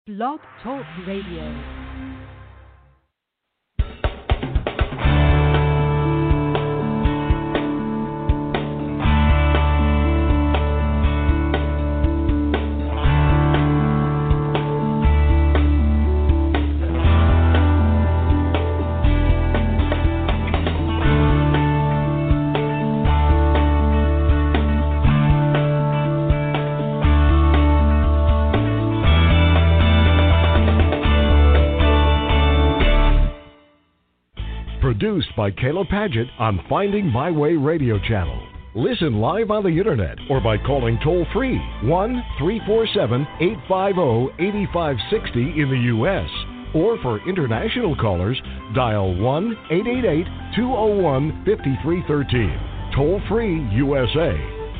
Blog Talk Radio. Produced by Kayla Padgett on Finding My Way Radio Channel. Listen live on the internet or by calling toll-free 1-347-850-8560 in the U.S. Or for international callers, dial 1-888-201-5313. Toll-free USA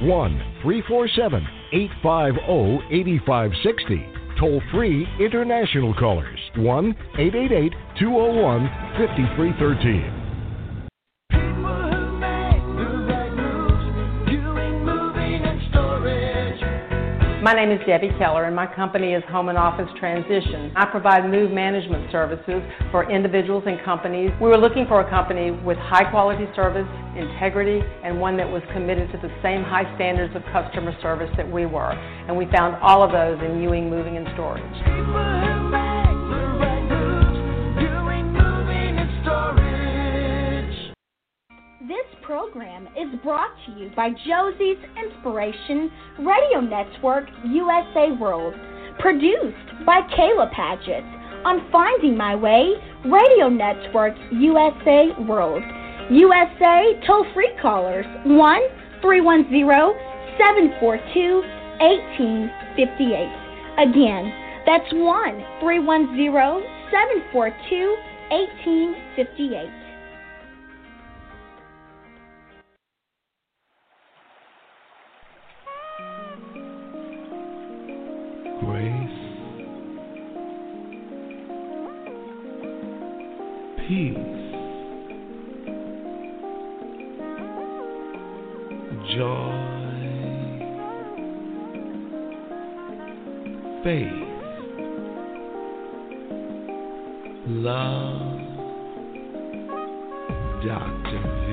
1-347-850-8560. Toll-free international callers, 1-888-201-5313. My name is Debbie Keller, and my company is Home and Office Transition. I provide move management services for individuals and companies. We were looking for a company with high-quality service, integrity, and one that was committed to the same high standards of customer service that we were. And we found all of those in Ewing Moving and Storage. This program is brought to you by Josie's Inspiration Radio Network USA World, produced by Kayla Padgett on Finding My Way Radio Network USA World. USA toll-free callers 1-310-742-1858. Again, that's 1-310-742-1858. Grace, peace, joy, faith, love, Dr. V.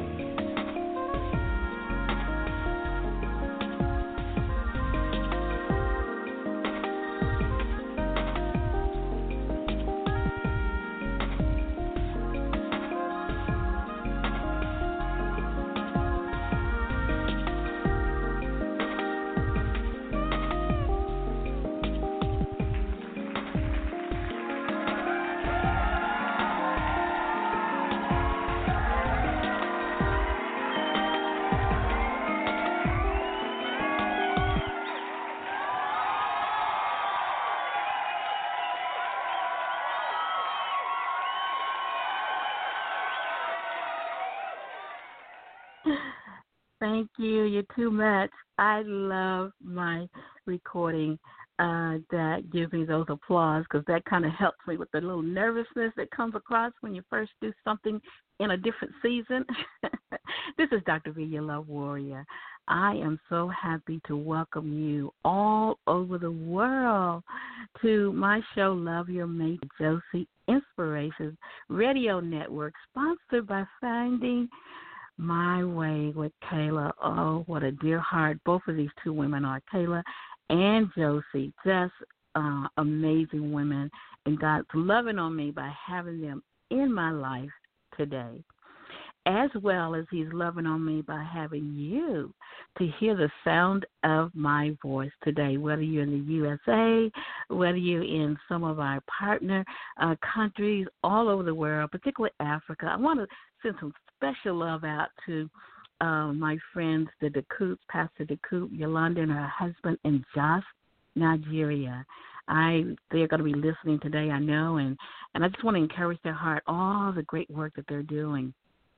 Thank you. You're too much. I love my recording that gives me those applause because that kind of helps me with the little nervousness that comes across when you first do something in a different season. This is Dr. V, your love warrior. I am so happy to welcome you all over the world to my show, Love Your Mate, Josie Inspirations Radio Network, sponsored by Finding My Way with Kayla. Oh, what a dear heart both of these two women are, Kayla and Josie. Just amazing women, and God's loving on me by having them in my life today, as well as He's loving on me by having you to hear the sound of my voice today, whether you're in the USA, whether you're in some of our partner countries all over the world, particularly Africa. I want to send some special love out to my friends, the Decoups, Pastor Decoup, Yolanda and her husband in Jos, Nigeria. They're going to be listening today, I know, and I just want to encourage their heart, all the great work that they're doing.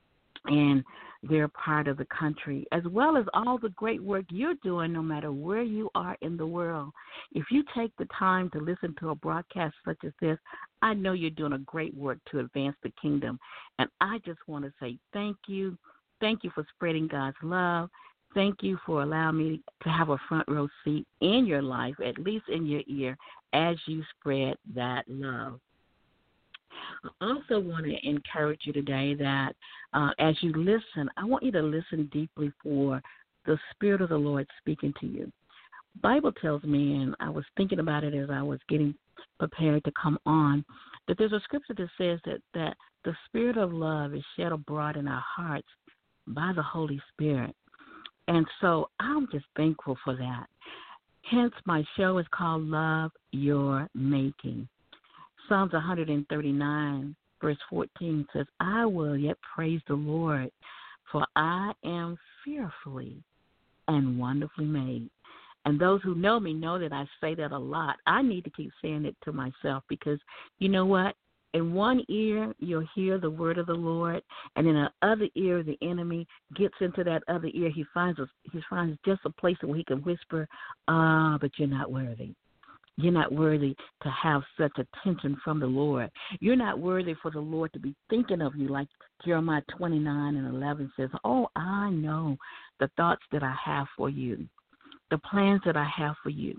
And they're part of the country, as well as all the great work you're doing no matter where you are in the world. If you take the time to listen to a broadcast such as this, I know you're doing a great work to advance the kingdom. And I just want to say thank you. Thank you for spreading God's love. Thank you for allowing me to have a front row seat in your life, at least in your ear, as you spread that love. I also want to encourage you today that as you listen, I want you to listen deeply for the Spirit of the Lord speaking to you. The Bible tells me, and I was thinking about it as I was getting prepared to come on, that there's a scripture that says that the Spirit of love is shed abroad in our hearts by the Holy Spirit. And so I'm just thankful for that. Hence, my show is called Love Your Making. Psalms 139, verse 14 says, I will yet praise the Lord, for I am fearfully and wonderfully made. And those who know me know that I say that a lot. I need to keep saying it to myself because you know what? In one ear, you'll hear the word of the Lord, and in the other ear, the enemy gets into that other ear. He finds just a place where he can whisper, but you're not worthy. You're not worthy to have such attention from the Lord. You're not worthy for the Lord to be thinking of you, like Jeremiah 29:11 says, oh, I know the thoughts that I have for you, the plans that I have for you,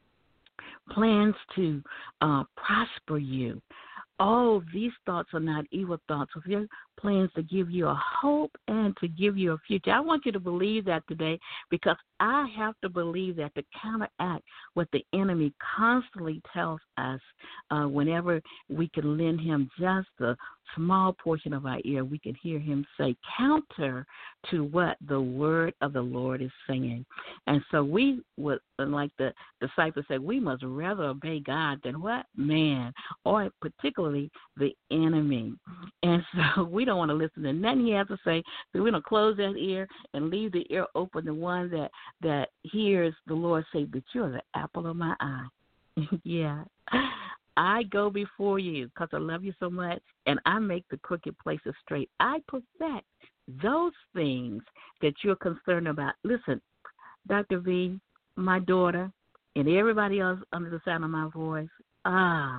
plans to prosper you. Oh, these thoughts are not evil thoughts. They're plans to give you a hope and to give you a future. I want you to believe that today because I have to believe that to counteract what the enemy constantly tells us whenever we can lend him just a small portion of our ear, we can hear him say counter to what the word of the Lord is saying. And so we would, like the disciples said, we must rather obey God than what? Man, or particularly the enemy. And so we don't want to listen to nothing he has to say. So we're going to close that ear and leave the ear open, the one that hears the Lord say, but you're the apple of my eye. Yeah. I go before you because I love you so much, and I make the crooked places straight. I perfect those things that you're concerned about. Listen, Dr. V, my daughter, and everybody else under the sound of my voice, I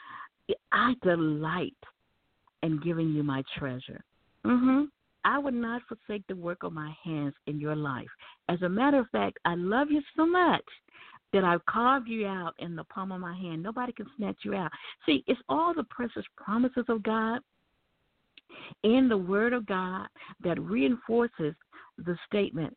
delight in giving you my treasure. I would not forsake the work of my hands in your life. As a matter of fact, I love you so much that I've carved you out in the palm of my hand. Nobody can snatch you out. See, it's all the precious promises of God in the Word of God that reinforces the statement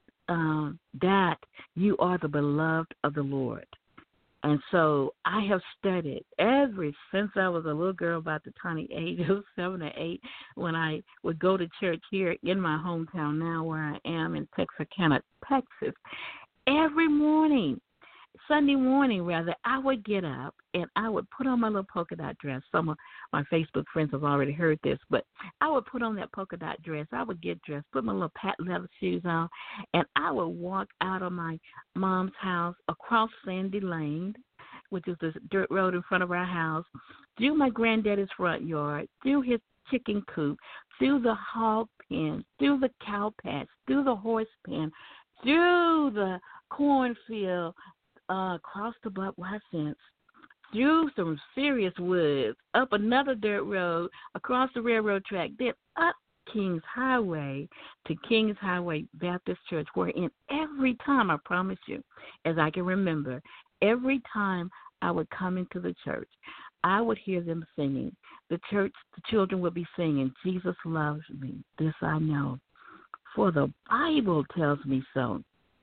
that you are the beloved of the Lord. And so I have studied ever since I was a little girl, about the tiny age of 7 or 8, when I would go to church here in my hometown now where I am in Texarkana, Texas. Every morning, Sunday morning rather, I would get up and I would put on my little polka dot dress. Some of my Facebook friends have already heard this, but I would put on that polka dot dress. I would get dressed, put my little patent leather shoes on, and I would walk out of my mom's house across Sandy Lane, which is this dirt road in front of our house, through my granddaddy's front yard, through his chicken coop, through the hog pen, through the cow patch, through the horse pen, through the cornfield, across the Budweiser fence, through some serious woods, up another dirt road, across the railroad track, then up Kings Highway to Kings Highway Baptist Church, where in every time, I promise you, as I can remember, every time I would come into the church, I would hear them singing. The children would be singing, Jesus loves me, this I know, for the Bible tells me so.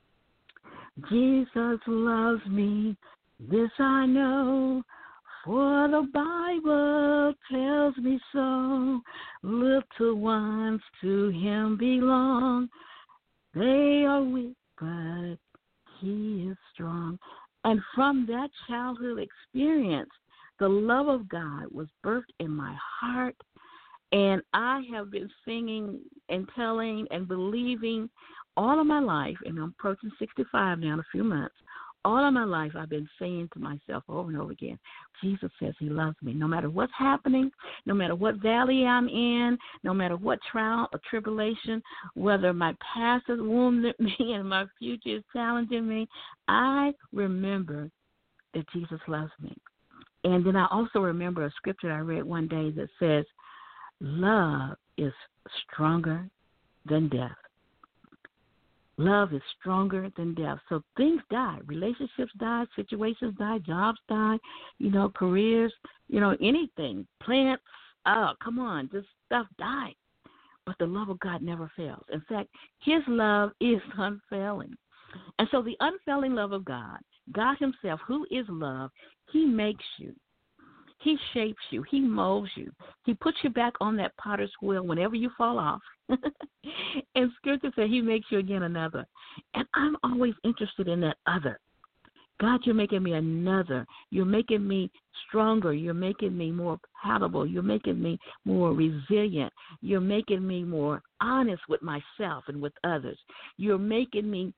Jesus loves me, this I know, for the Bible tells me so. Little ones to him belong. They are weak, but he is strong. And from that childhood experience, the love of God was birthed in my heart. And I have been singing and telling and believing all of my life, and I'm approaching 65 now in a few months. All of my life I've been saying to myself over and over again, Jesus says he loves me. No matter what's happening, no matter what valley I'm in, no matter what trial or tribulation, whether my past has wounded me and my future is challenging me, I remember that Jesus loves me. And then I also remember a scripture I read one day that says, love is stronger than death. Love is stronger than death. So things die. Relationships die. Situations die. Jobs die. Careers, anything. Plants. Oh, come on. This stuff dies. But the love of God never fails. In fact, his love is unfailing. And so the unfailing love of God, God himself, who is love, he makes you. He shapes you. He molds you. He puts you back on that potter's wheel whenever you fall off. And Scripture says he makes you again another. And I'm always interested in that other. God, you're making me another. You're making me stronger. You're making me more palatable. You're making me more resilient. You're making me more honest with myself and with others. You're making me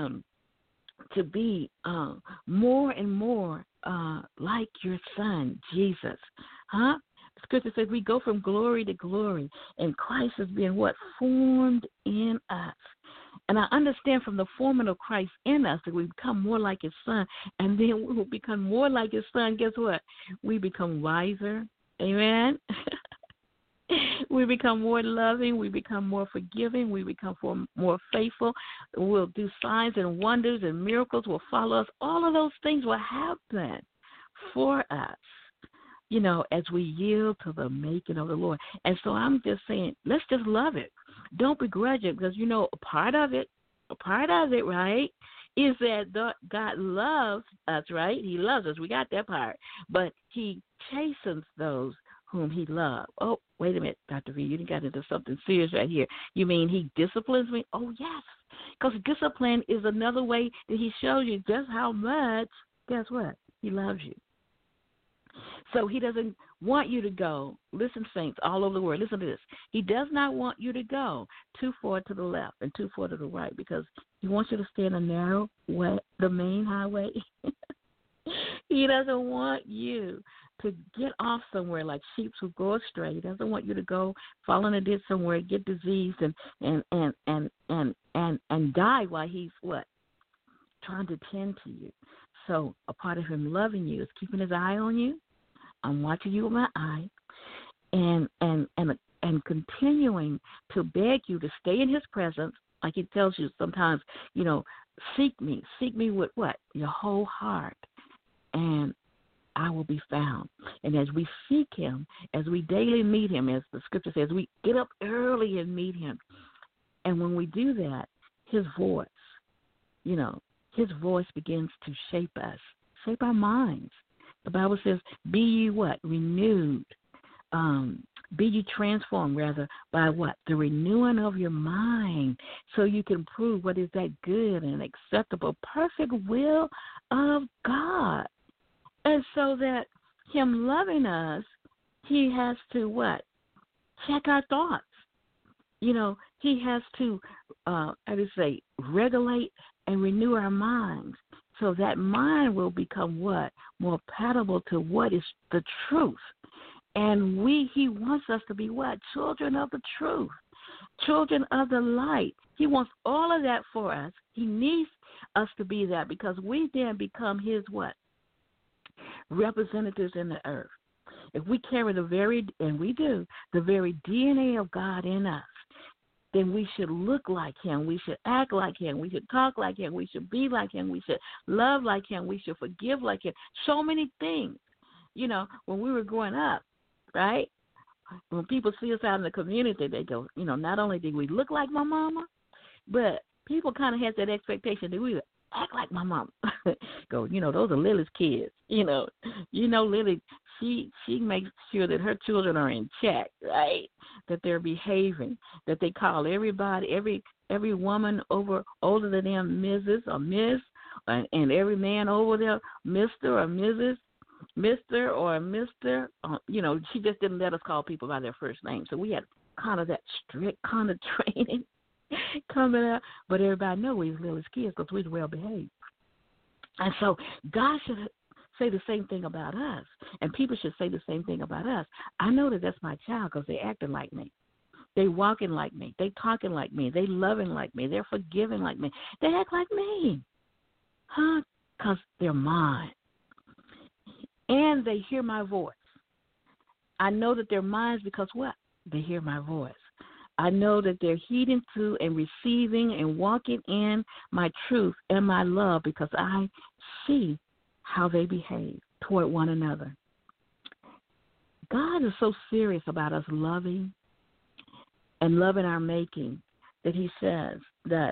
to be more and more like your son, Jesus. Huh? Scripture says we go from glory to glory, and Christ is being what? Formed in us. And I understand from the forming of Christ in us that we become more like his son, and then we will become more like his son. Guess what? We become wiser. Amen? We become more loving. We become more forgiving. We become more faithful. We'll do signs and wonders and miracles will follow us. All of those things will happen for us, as we yield to the making of the Lord. And so I'm just saying, let's just love it. Don't begrudge it, because, a part of it, right, is that God loves us, right? He loves us. We got that part. But he chastens those whom he loves. Oh, wait a minute, Dr. V, you got into something serious right here. You mean he disciplines me? Oh, yes, because discipline is another way that he shows you just how much, guess what, he loves you. So he doesn't want you to go, listen, saints, all over the world, listen to this. He does not want you to go too far to the left and too far to the right, because he wants you to stay in a narrow way, the main highway. He doesn't want you to get off somewhere like sheep who go astray. He doesn't want you to go fall in a ditch somewhere, get diseased, and die while he's what? Trying to tend to you. So a part of him loving you is keeping his eye on you. I'm watching you with my eye, and continuing to beg you to stay in his presence, like he tells you sometimes, seek me with what? Your whole heart, and I will be found. And as we seek him, as we daily meet him, as the scripture says, we get up early and meet him. And when we do that, his voice begins to shape us, shape our minds. The Bible says, be ye what? Renewed. Be ye transformed, rather, by what? The renewing of your mind, so you can prove what is that good and acceptable, perfect will of God. And so that him loving us, he has to what? Check our thoughts. He has to, regulate and renew our minds, so that mind will become what? More palatable to what is the truth. And he wants us to be what? Children of the truth, children of the light. He wants all of that for us. He needs us to be that, because we then become his what? Representatives in the earth. If we carry the very DNA of God in us, then we should look like him. We should act like him. We should talk like him. We should be like him. We should love like him. We should forgive like him. So many things. When we were growing up, right? When people see us out in the community, they go, not only did we look like my mama, but people kind of had that expectation that we would act like my mama. Go, those are Lily's kids. Lily, she makes sure that her children are in check, right? That they're behaving, that they call everybody, every woman older than them Mrs. or Miss, and every man over there Mr. or Mrs., Mr. or Mr. She just didn't let us call people by their first name. So we had kind of that strict kind of training coming up, but everybody knew we was Lily's kids because we was well behaved. And so God should say the same thing about us, and people should say the same thing about us. I know that that's my child because they acting like me. They walking like me. They talking like me. They loving like me. They're forgiving like me. They act like me. Huh? Because they're mine. And they hear my voice. I know that they're mine because what? They hear my voice. I know that they're heeding to and receiving and walking in my truth and my love because I see how they behave toward one another. God is so serious about us loving and loving our making that he says that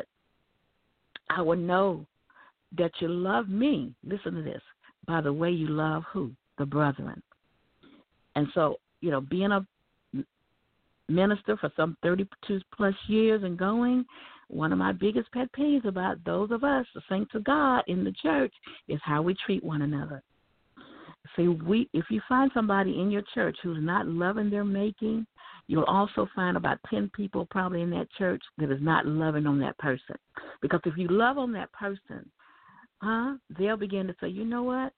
I will know that you love me, listen to this, by the way you love who? The brethren. And so, being a minister for some 32 plus years and going, one of my biggest pet peeves about those of us, the saints of God in the church, is how we treat one another. See, if you find somebody in your church who's not loving their making, you'll also find about 10 people probably in that church that is not loving on that person. Because if you love on that person, they'll begin to say, you know what,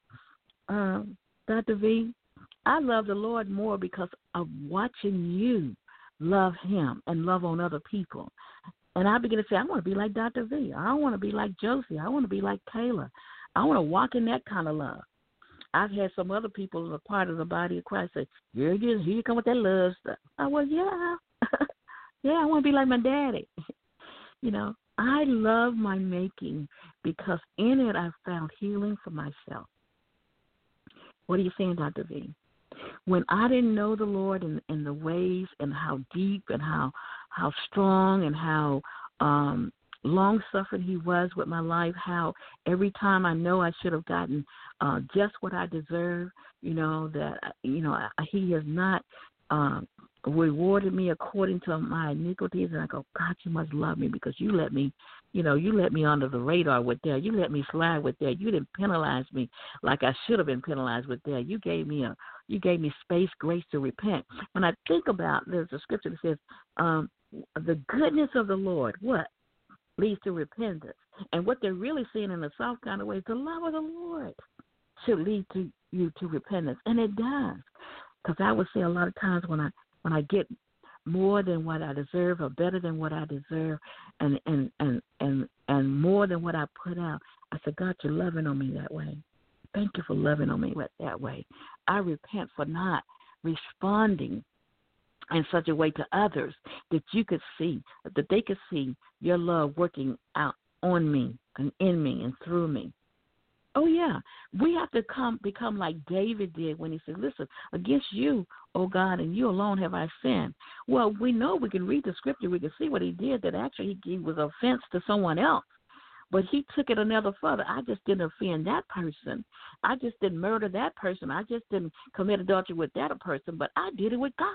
Dr. V, I love the Lord more because of watching you love him and love on other people. And I begin to say, I want to be like Dr. V. I want to be like Josie. I want to be like Taylor. I want to walk in that kind of love. I've had some other people as a part of the body of Christ say, here you come with that love stuff. Well, yeah. Yeah, I want to be like my daddy. I love my making because in it I've found healing for myself. What are you saying, Dr. V? When I didn't know the Lord and the ways and how deep and how strong and how long-suffering he was with my life, how every time I know I should have gotten just what I deserve, he has not rewarded me according to my iniquities. And I go, God, you must love me because you let me under the radar with that. You let me slide with that. You didn't penalize me like I should have been penalized with that. You gave me space, grace to repent. When I think about, there's a scripture that says, the goodness of the Lord, what? Leads to repentance. And what they're really seeing in a soft kind of way is the love of the Lord should lead to you to repentance. And it does. Because I would say a lot of times when I get more than what I deserve or better than what I deserve and more than what I put out, I said, God, you're loving on me that way. Thank you for loving on me that way. I repent for not responding in such a way to others that you could see, that they could see your love working out on me and in me and through me. Oh, yeah. We have to become like David did when he said, listen, against you, oh God, and you alone have I sinned. Well, we know we can read the scripture. We can see what he did, that actually he was offense to someone else. But he took it another further. I just didn't offend that person. I just didn't murder that person. I just didn't commit adultery with that person, but I did it with God.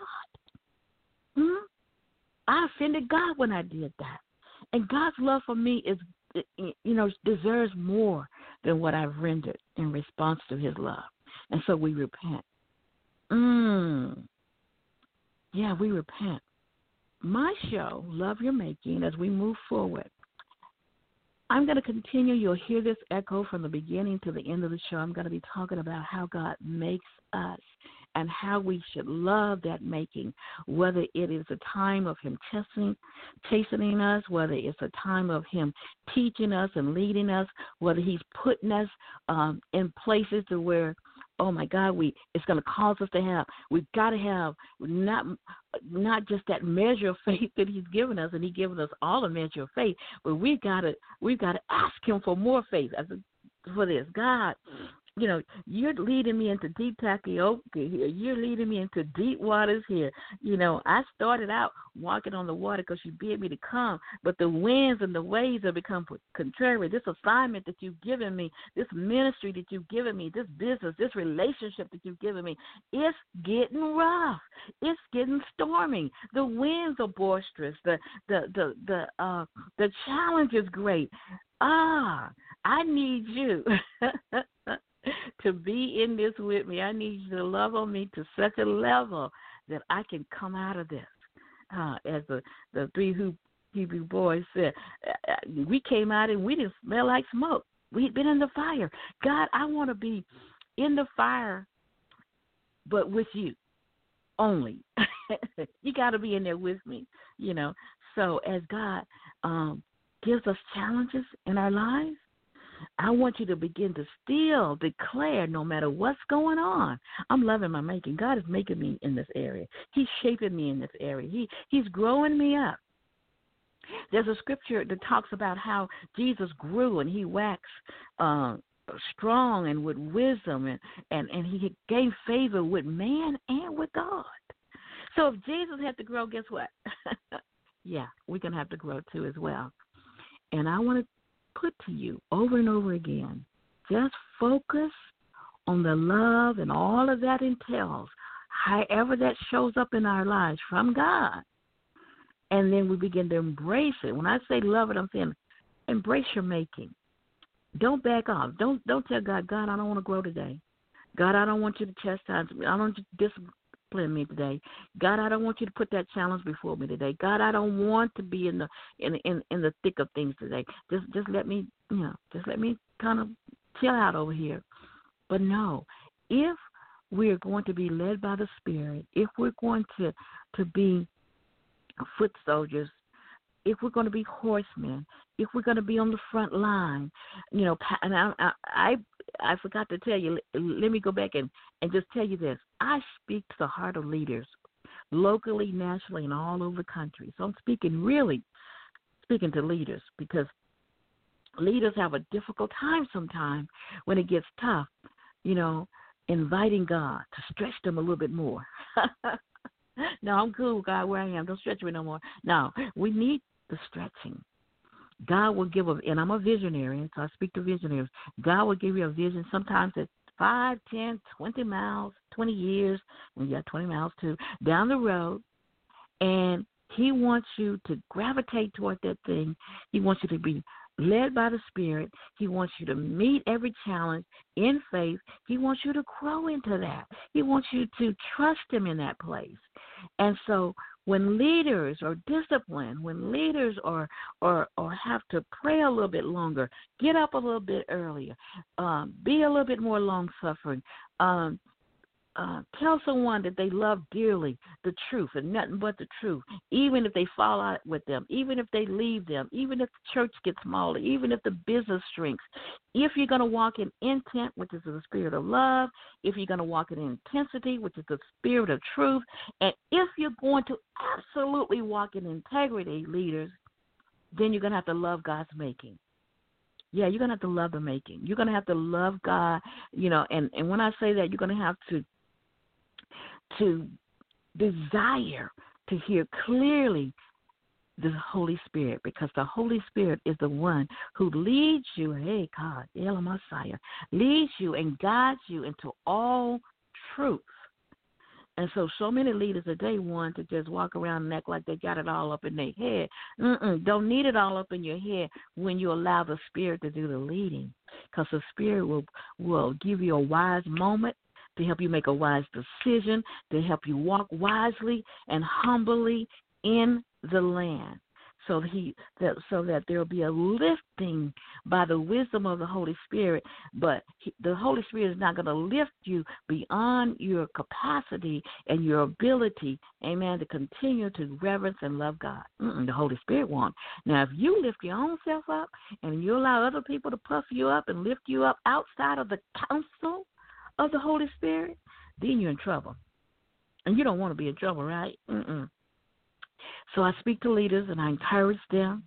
I offended God when I did that. And God's love for me deserves more than what I've rendered in response to his love. And so we repent. Yeah, we repent. My show, Love Your Making, as we move forward, I'm going to continue. You'll hear this echo from the beginning to the end of the show. I'm going to be talking about how God makes us and how we should love that making, whether it is a time of him chastening us, whether it's a time of him teaching us and leading us, whether he's putting us in places to where, oh, my God, it's going to cause us to have, we've got to have not just that measure of faith that he's given us, and he's given us all a measure of faith, but we've got to ask him for more faith for this. God, you're leading me into deep tapioca here. You're leading me into deep waters here. I started out walking on the water because you bid me to come, but the winds and the waves have become contrary. This assignment that you've given me, this ministry that you've given me, this business, this relationship that you've given me, it's getting rough. It's getting stormy. The winds are boisterous. The challenge is great. I need you to be in this with me. I need you to love on me to such a level that I can come out of this. As the three Hebrew boys said, we came out and we didn't smell like smoke. We'd been in the fire. God, I want to be in the fire, but with you only. You got to be in there with me, So as God gives us challenges in our lives, I want you to begin to still declare no matter what's going on. I'm loving my making. God is making me in this area. He's shaping me in this area. He's growing me up. There's a scripture that talks about how Jesus grew and he waxed strong and with wisdom, and he gained favor with man and with God. So if Jesus had to grow, guess what? Yeah, we're going to have to grow too as well. And I want to put to you over and over again, just focus on the love and all of that entails, however that shows up in our lives from God. And then we begin to embrace it. When I say love it, I'm saying embrace your making. Don't back off. Don't tell God, I don't want to grow today. God, I don't want you to chastise me. I don't want you to discipline me today. God, I don't want you to put that challenge before me today. God, I don't want to be in the thick of things today. Just let me, just let me kind of chill out over here. But no, if we're going to be led by the Spirit, if we're going to be foot soldiers, if we're going to be horsemen, if we're going to be on the front line, and I forgot to tell you, let me go back and just tell you this. I speak to the heart of leaders locally, nationally, and all over the country. So I'm speaking to leaders because leaders have a difficult time sometimes when it gets tough, inviting God to stretch them a little bit more. No, I'm cool, God, where I am. Don't stretch me no more. No, we need the stretching. God will give and I'm a visionary, so I speak to visionaries. God will give you a vision sometimes at 5, 10, 20 miles, 20 years, and you got 20 miles too, down the road, and he wants you to gravitate toward that thing. He wants you to be led by the Spirit. He wants you to meet every challenge in faith. He wants you to grow into that. He wants you to trust him in that place. And so when leaders are disciplined, when leaders or have to pray a little bit longer, get up a little bit earlier, be a little bit more long-suffering, tell someone that they love dearly the truth and nothing but the truth, even if they fall out with them, even if they leave them, even if the church gets smaller, even if the business shrinks. If you're going to walk in intent, which is the spirit of love, if you're going to walk in intensity, which is the spirit of truth, and if you're going to absolutely walk in integrity, leaders, then you're going to have to love God's making. Yeah, you're going to have to love the making. You're going to have to love God, and when I say that, you're going to have to desire to hear clearly the Holy Spirit, because the Holy Spirit is the one who leads you, hey God, El Messiah, leads you and guides you into all truth. And so many leaders today want to just walk around and act like they got it all up in their head. Don't need it all up in your head when you allow the Spirit to do the leading, because the Spirit will give you a wise moment to help you make a wise decision, to help you walk wisely and humbly in the land, so that there will be a lifting by the wisdom of the Holy Spirit. But the Holy Spirit is not going to lift you beyond your capacity and your ability, amen, to continue to reverence and love God. The Holy Spirit won't. Now, if you lift your own self up and you allow other people to puff you up and lift you up outside of the counsel of the Holy Spirit, then you're in trouble. And you don't want to be in trouble, right? So I speak to leaders and I encourage them.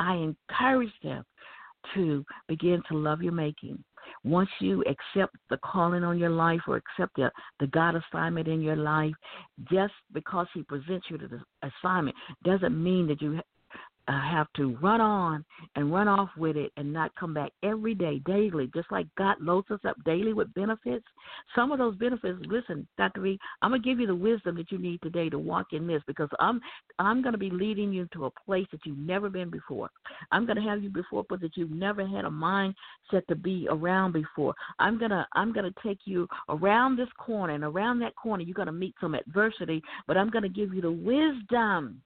To begin to love your making. Once you accept the calling on your life or accept the God assignment in your life, just because he presents you to the assignment doesn't mean that you have to run on and run off with it and not come back every day, daily, just like God loads us up daily with benefits. Some of those benefits, listen, Dr. Reed, I'm going to give you the wisdom that you need today to walk in this, because I'm going to be leading you to a place that you've never been before. I'm going to have you before, but that you've never had a mindset to be around before. I'm going to take you around this corner, and around that corner you're going to meet some adversity, but I'm going to give you the wisdom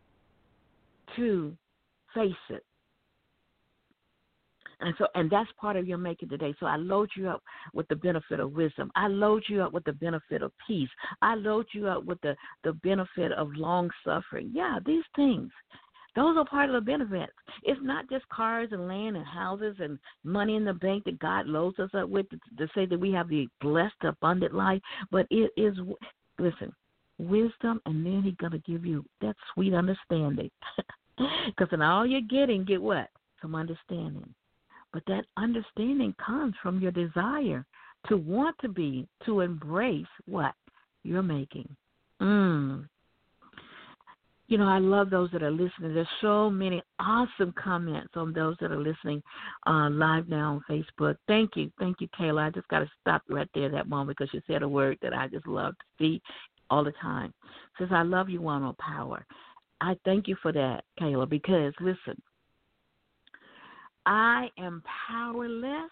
to face it. And that's part of your making today. So I load you up with the benefit of wisdom. I load you up with the benefit of peace. I load you up with the benefit of long suffering. Yeah, these things. Those are part of the benefits. It's not just cars and land and houses and money in the bank that God loads us up with to say that we have the blessed, abundant life, but it is, listen, wisdom, and then He's going to give you that sweet understanding. Because in all you're getting, get what? Some understanding. But that understanding comes from your desire to want to be, to embrace what you're making. You know, I love those that are listening. There's so many awesome comments on those that are listening live now on Facebook. Thank you, Kayla. I just got to stop right there at that moment because you said a word that I just love to see all the time. It says, I love you, One on Power. I thank you for that, Kayla, because, listen, I am powerless.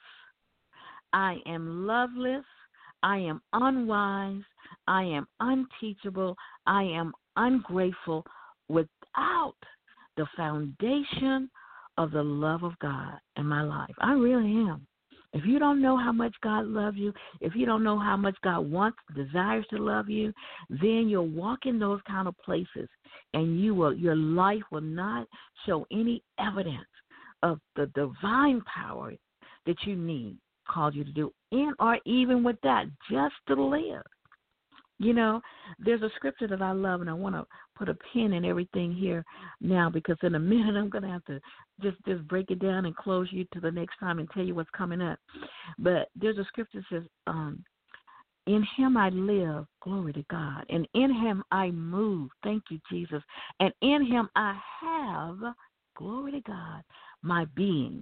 I am loveless. I am unwise. I am unteachable. I am ungrateful without the foundation of the love of God in my life. I really am. If you don't know how much God loves you, if you don't know how much God wants, desires to love you, then you'll walk in those kind of places and your life will not show any evidence of the divine power that you need, called you to do, and or even with that, just to live. You know, there's a scripture that I love, and I want to put a pin in everything here now because in a minute I'm going to have to just break it down and close you to the next time and tell you what's coming up. But there's a scripture that says, in Him I live, glory to God, and in Him I move, thank you, Jesus, and in Him I have, glory to God, my being.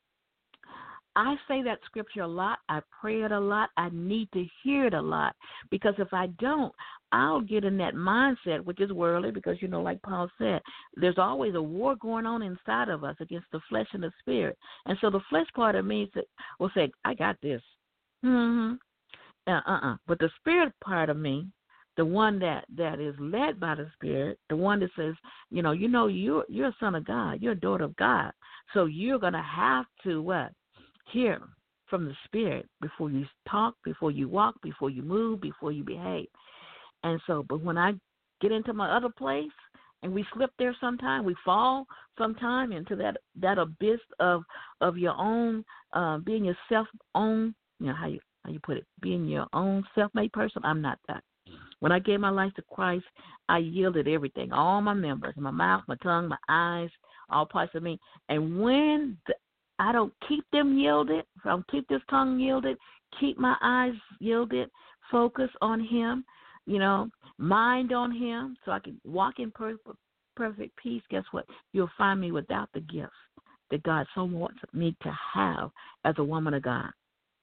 I say that scripture a lot. I pray it a lot. I need to hear it a lot because if I don't, I'll get in that mindset, which is worldly because, you know, like Paul said, there's always a war going on inside of us against the flesh and the spirit. And so the flesh part of me will say, I got this. But the spirit part of me, the one that is led by the Spirit, the one that says, you're a son of God, you're a daughter of God. So you're going to have to what? Hear from the Spirit before you talk, before you walk, before you move, before you behave. And so, but when I get into my other place and we slip there sometime, we fall sometime into that abyss of your own, being your self-own, how you put it, being your own self-made person. I'm not that. When I gave my life to Christ, I yielded everything, all my members, my mouth, my tongue, my eyes, all parts of me. And when I don't keep them yielded, if I don't keep this tongue yielded, keep my eyes yielded, focus on Him, mind on Him, so I can walk in perfect peace, guess what? You'll find me without the gifts that God so wants me to have as a woman of God.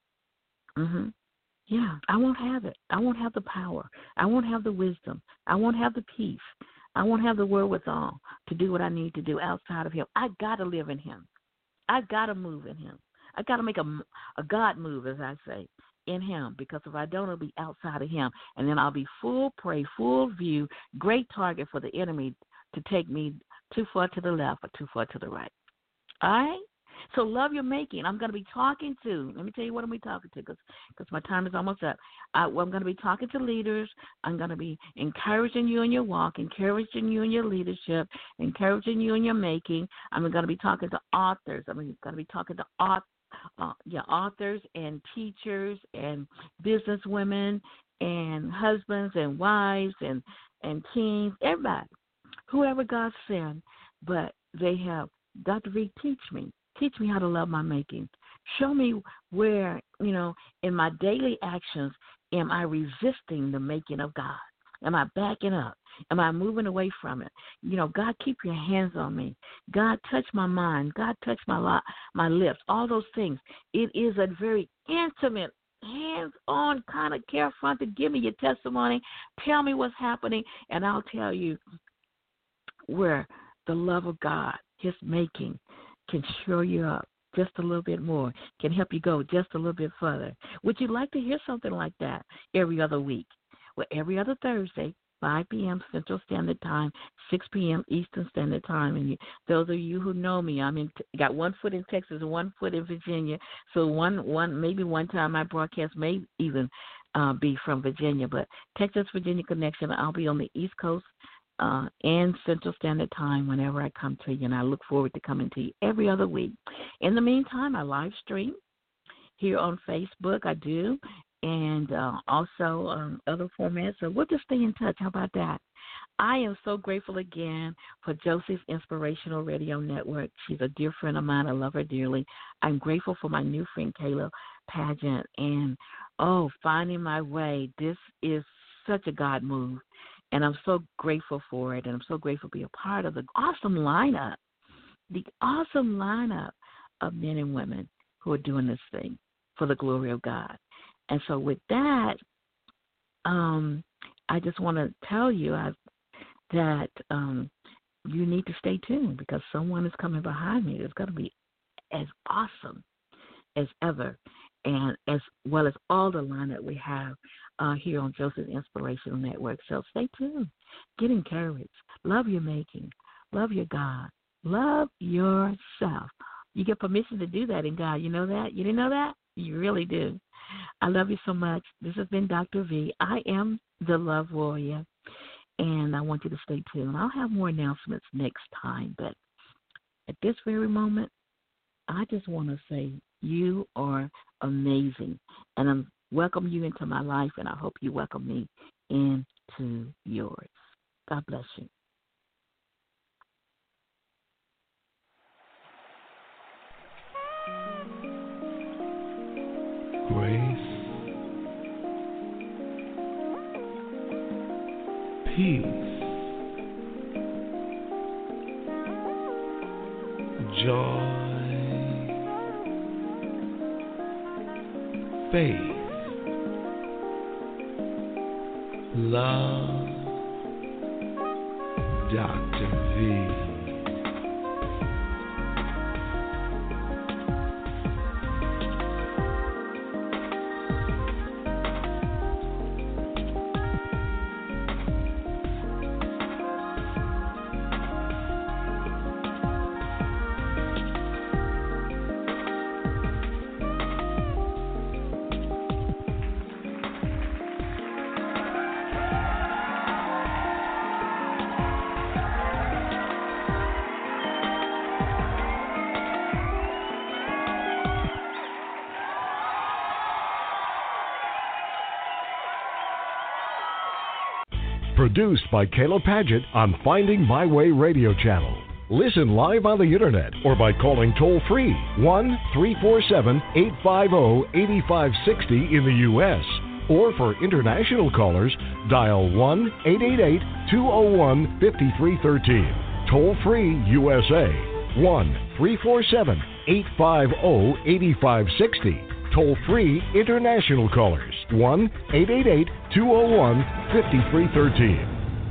Yeah, I won't have it. I won't have the power. I won't have the wisdom. I won't have the peace. I won't have the wherewithal to do what I need to do outside of Him. I got to live in Him. I got to move in Him. I got to make a God move, as I say, in Him, because if I don't, it'll be outside of Him. And then I'll be full prey, full view, great target for the enemy to take me too far to the left or too far to the right. All right? So love your making. I'm going to be talking to, let me tell you what I'm going to be talking to because my time is almost up. I'm going to be talking to leaders. I'm going to be encouraging you in your walk, encouraging you in your leadership, encouraging you in your making. I'm going to be talking to authors. I'm going to be talking to authors and teachers and businesswomen and husbands and wives and teens, everybody, whoever God sent, but they have, Dr. V, teach me how to love my making. Show me where, in my daily actions, am I resisting the making of God? Am I backing up? Am I moving away from it? God, keep your hands on me. God, touch my mind. God, touch my lips. All those things. It is a very intimate, hands-on kind of care front to give me your testimony. Tell me what's happening, and I'll tell you where the love of God, His making, can shore you up just a little bit more, can help you go just a little bit further. Would you like to hear something like that every other week? Well, every other Thursday, 5 p.m. Central Standard Time, 6 p.m. Eastern Standard Time. And those of you who know me, got 1 foot in Texas and 1 foot in Virginia. So maybe one time my broadcast may even be from Virginia. But Texas-Virginia connection, I'll be on the East Coast and Central Standard Time whenever I come to you, and I look forward to coming to you every other week. In the meantime, I live stream here on Facebook. I do, and also other formats. So we'll just stay in touch. How about that? I am so grateful again for Josie's Inspirational Radio Network. She's a dear friend of mine. I love her dearly. I'm grateful for my new friend, Kayla Pageant, and, Finding My Way. This is such a God move, and I'm so grateful for it, and I'm so grateful to be a part of the awesome lineup of men and women who are doing this thing for the glory of God. And so with that, I just want to tell you that you need to stay tuned because someone is coming behind me that's going to be as awesome as ever, and as well as all the lineup we have here on Joseph's Inspirational Network. So stay tuned. Get encouraged. Love your making. Love your God. Love yourself. You get permission to do that in God. You know that? You didn't know that? You really do. I love you so much. This has been Dr. V. I am the Love Warrior, and I want you to stay tuned. I'll have more announcements next time, but at this very moment, I just want to say you are amazing, and I welcome you into my life, and I hope you welcome me into yours. God bless you. Grace, peace, joy, faith, love, Dr. V. Produced by Kayla Pageant on Finding My Way Radio Channel. Listen live on the internet or by calling toll-free 1-347-850-8560 in the U.S. Or for international callers, dial 1-888-201-5313. Toll-free USA 1-347-850-8560. Toll-free international callers 1-888-201-5313.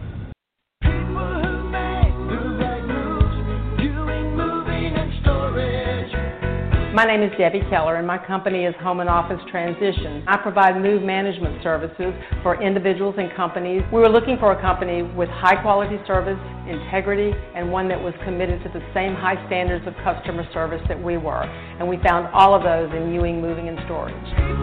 My name is Debbie Keller, and my company is Home and Office Transition. I provide move management services for individuals and companies. We were looking for a company with high-quality service, integrity, and one that was committed to the same high standards of customer service that we were. And we found all of those in Ewing Moving and Storage.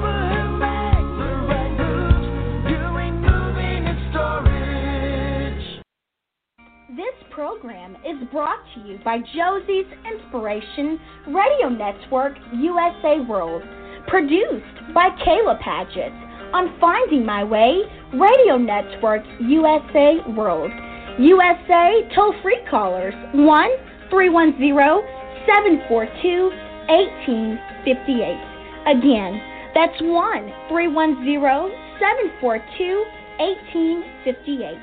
This program is brought to you by Josie's Inspiration Radio Network USA World, produced by Kayla Pageant on Finding My Way Radio Network USA World. USA toll-free callers 1-310-742-1858. Again, that's 1-310-742-1858.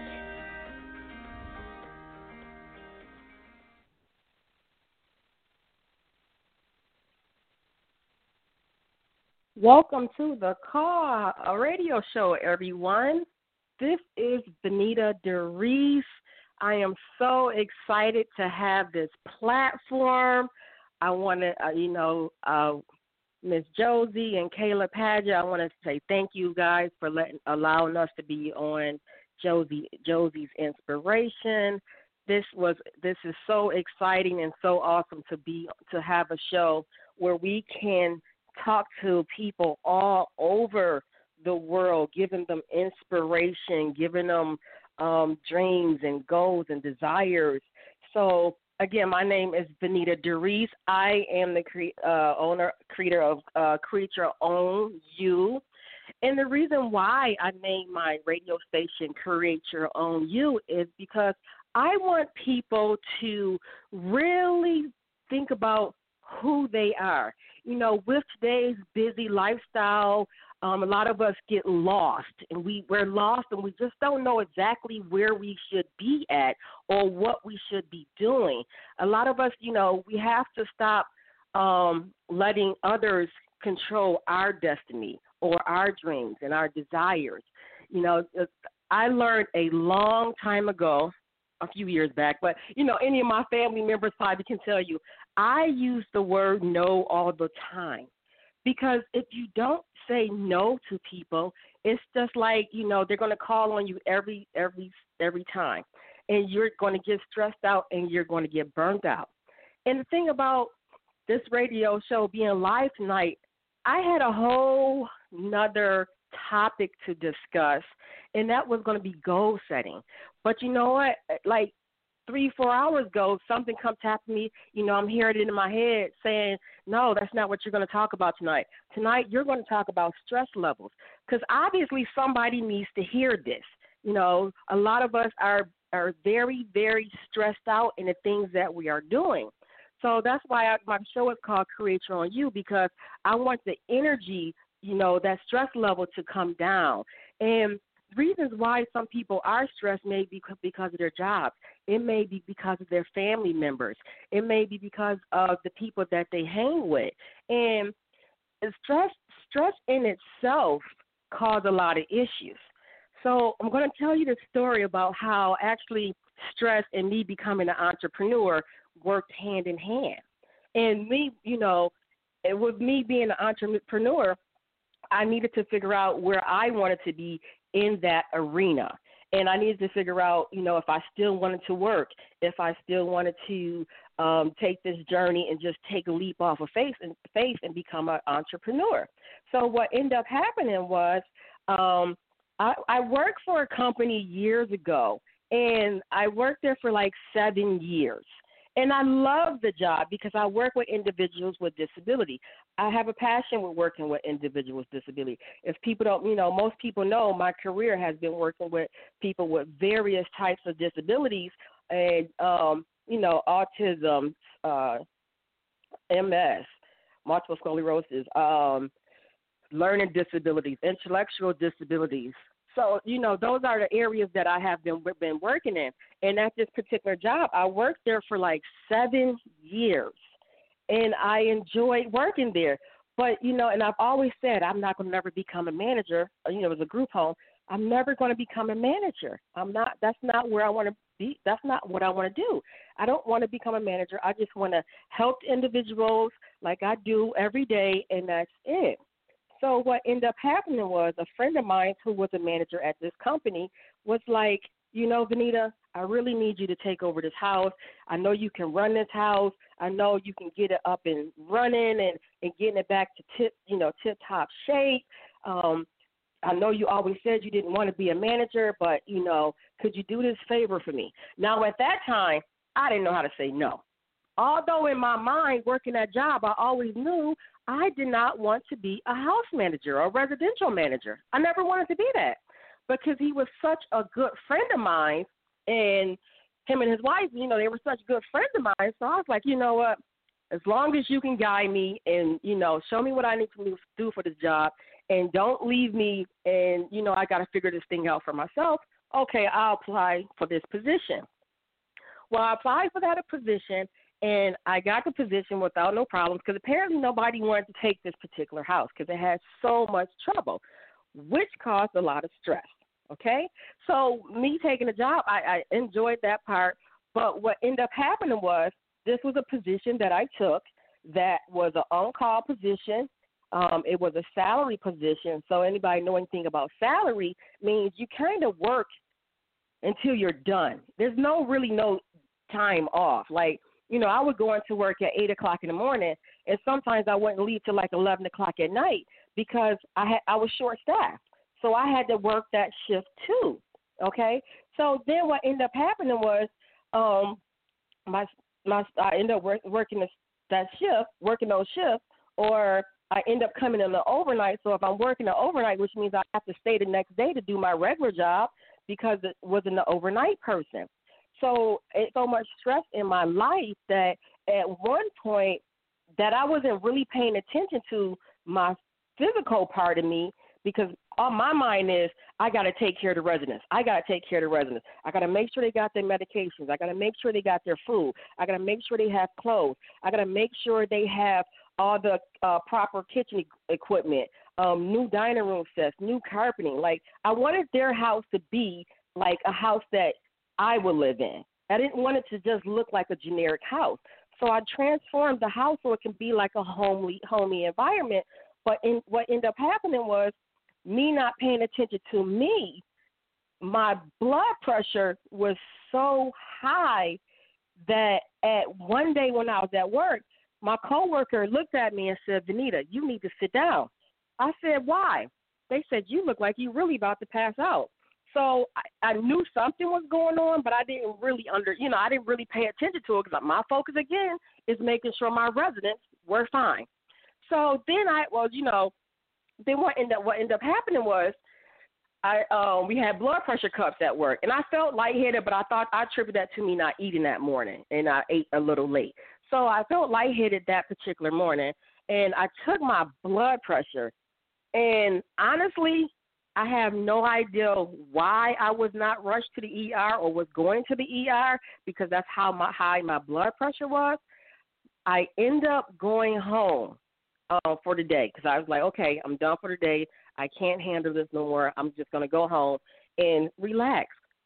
Welcome to the Call Radio Show, everyone. This is Benita DeReese. I am so excited to have this platform. I want to, Miss Josie and Kayla Pageant, I want to say thank you guys for allowing us to be on Josie's Inspiration. This is so exciting and so awesome to have a show where we can talk to people all over the world, giving them inspiration, giving them dreams and goals and desires. So, again, my name is Benita Derice. I am the creator of Create Your Own You. And the reason why I named my radio station Create Your Own You is because I want people to really think about who they are. You know, with today's busy lifestyle, a lot of us get lost, and we're lost, and we just don't know exactly where we should be at or what we should be doing. A lot of us, you know, we have to stop letting others control our destiny or our dreams and our desires. You know, I learned a long time ago, a few years back, but, you know, any of my family members probably can tell you, I use the word no all the time. Because if you don't say no to people, it's just like, you know, they're going to call on you every time. And you're going to get stressed out and you're going to get burned out. And the thing about this radio show being live tonight, I had a whole nother topic to discuss, and that was going to be goal setting. But you know what? Like 3-4 hours ago, something comes tapping me. You know, I'm hearing it in my head saying, no, that's not what you're going to talk about tonight. Tonight, you're going to talk about stress levels, because obviously somebody needs to hear this. You know, a lot of us are very, very stressed out in the things that we are doing. So that's why my show is called Create Your Own You, because I want the energy, you know, that stress level to come down. And reasons why some people are stressed may be because of their jobs. It may be because of their family members. It may be because of the people that they hang with. And stress in itself causes a lot of issues. So I'm going to tell you the story about how actually stress and me becoming an entrepreneur worked hand in hand. And me, you know, with me being an entrepreneur, I needed to figure out where I wanted to be in that arena. And I needed to figure out, you know, if I still wanted to work, if I still wanted to take this journey and just take a leap off of faith and become an entrepreneur. So what ended up happening was I worked for a company years ago, and I worked there for like 7 years. And I love the job because I work with individuals with disability. I have a passion with working with individuals with disability. If people don't, you know, most people know my career has been working with people with various types of disabilities and, you know, autism, MS, multiple sclerosis, learning disabilities, intellectual disabilities. So, you know, those are the areas that I have been working in. And at this particular job, I worked there for like 7 years, and I enjoyed working there. But, you know, and I've always said I'm not going to never become a manager, you know, as a group home. I'm never going to become a manager. That's not where I want to be. That's not what I want to do. I don't want to become a manager. I just want to help individuals like I do every day, and that's it. So what ended up happening was a friend of mine who was a manager at this company was like, you know, Benita, I really need you to take over this house. I know you can run this house. I know you can get it up and running and getting it back to tip-top shape. I know you always said you didn't want to be a manager, but, you know, could you do this favor for me? Now, at that time, I didn't know how to say no. Although in my mind, working that job, I always knew I did not want to be a house manager or a residential manager. I never wanted to be that because he was such a good friend of mine, and him and his wife, you know, they were such good friends of mine. So I was like, you know what, as long as you can guide me and, you know, show me what I need to do for this job and don't leave me and, you know, I got to figure this thing out for myself, okay, I'll apply for this position. Well, I applied for that position, and I got the position without no problems because apparently nobody wanted to take this particular house because it had so much trouble, which caused a lot of stress, okay? So me taking the job, I enjoyed that part, but what ended up happening was this was a position that I took that was an on-call position. It was a salary position, so anybody know anything about salary means you kind of work until you're done. There's no time off. Like, you know, I would go into work at 8 o'clock in the morning, and sometimes I wouldn't leave till like 11 o'clock at night because I was short-staffed. So I had to work that shift too. Okay, so then what ended up happening was, I ended up working those shifts, or I end up coming in the overnight. So if I'm working the overnight, which means I have to stay the next day to do my regular job because it wasn't an overnight person. So it's so much stress in my life that at one point that I wasn't really paying attention to my physical part of me, because on my mind is I got to take care of the residents. I got to take care of the residents. I got to make sure they got their medications. I got to make sure they got their food. I got to make sure they have clothes. I got to make sure they have all the proper kitchen equipment, new dining room sets, new carpeting. Like, I wanted their house to be like a house that I would live in. I didn't want it to just look like a generic house. So I transformed the house so it can be like a homey environment. But what ended up happening was me not paying attention to me. My blood pressure was so high that at one day when I was at work, my coworker looked at me and said, "Vanita, you need to sit down." I said, "Why?" They said, "You look like you're really about to pass out." So I knew something was going on, but I didn't really I didn't really pay attention to it because my focus, again, is making sure my residents were fine. So then then what ended up happening was we had blood pressure cups at work, and I felt lightheaded, but I thought I attributed that to me not eating that morning, and I ate a little late. So I felt lightheaded that particular morning, and I took my blood pressure, and honestly, I have no idea why I was not rushed to the ER or was going to the ER, because that's how high my blood pressure was. I end up going home for the day because I was like, okay, I'm done for the day. I can't handle this no more. I'm just going to go home and relax.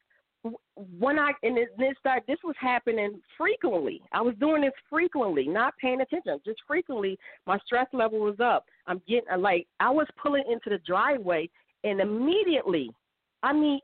This was happening frequently. I was doing this frequently, not paying attention, just frequently. My stress level was up. I was pulling into the driveway, and immediately, I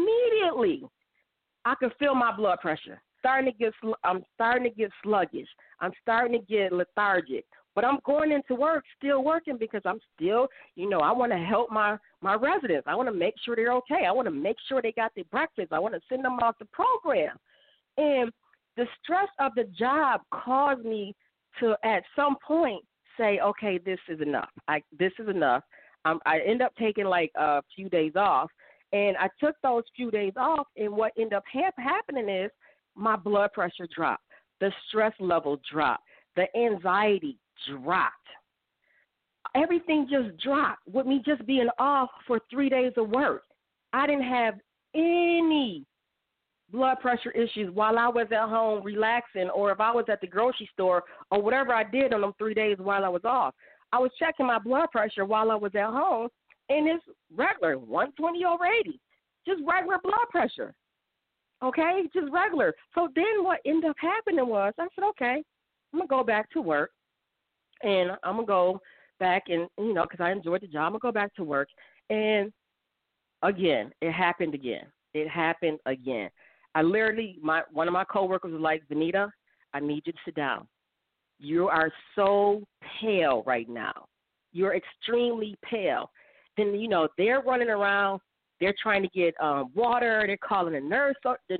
could feel my blood pressure. I'm starting to get sluggish. I'm starting to get lethargic. But I'm going into work, still working, because I'm still, I want to help my residents. I want to make sure they're okay. I want to make sure they got their breakfast. I want to send them off the program. And the stress of the job caused me to, at some point, say, okay, this is enough. This is enough. I end up taking like a few days off. And I took those few days off, and what ended up happening is my blood pressure dropped. The stress level dropped. The anxiety dropped. Everything just dropped with me just being off for 3 days of work. I didn't have any blood pressure issues while I was at home relaxing, or if I was at the grocery store, or whatever I did on them 3 days while I was off. I was checking my blood pressure while I was at home, and it's regular, 120 over 80, just regular blood pressure. Okay, just regular. So then what ended up happening was I said, okay, I'm going to go back to work, and I'm going to go back and, because I enjoyed the job, I'm going to go back to work. And again, it happened again. I literally, one of my coworkers was like, Vanita, I need you to sit down. You are so pale right now. You're extremely pale. Then, they're running around. They're trying to get water. They're calling the nurse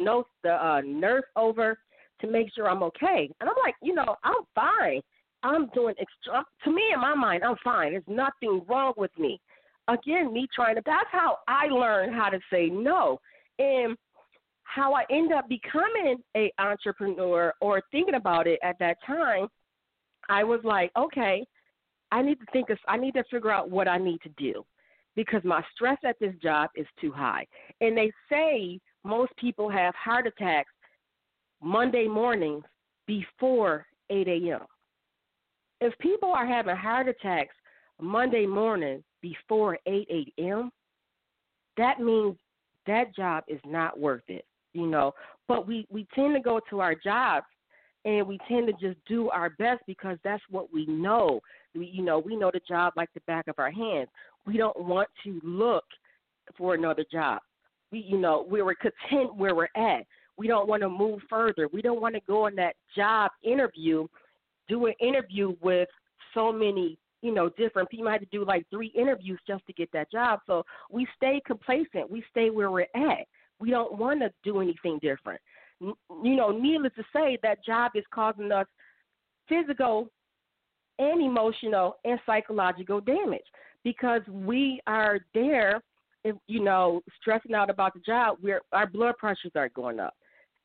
over to make sure I'm okay. And I'm like, I'm fine. I'm doing to me, in my mind, I'm fine. There's nothing wrong with me. Again, that's how I learned how to say no. And how I end up becoming an entrepreneur, or thinking about it at that time, I was like, okay, I need to figure out what I need to do, because my stress at this job is too high. And they say most people have heart attacks Monday mornings before 8 a.m. If people are having heart attacks Monday morning before 8 a.m., that means that job is not worth it, But we tend to go to our jobs, and we tend to just do our best because that's what we know. We know the job like the back of our hands. We don't want to look for another job. We're content where we're at. We don't want to move further. We don't want to go on that job interview, do an interview with so many, different people. You might have to do like 3 interviews just to get that job. So we stay complacent. We stay where we're at. We don't want to do anything different. Needless to say, that job is causing us physical and emotional and psychological damage because we are there, stressing out about the job. Our blood pressures are going up.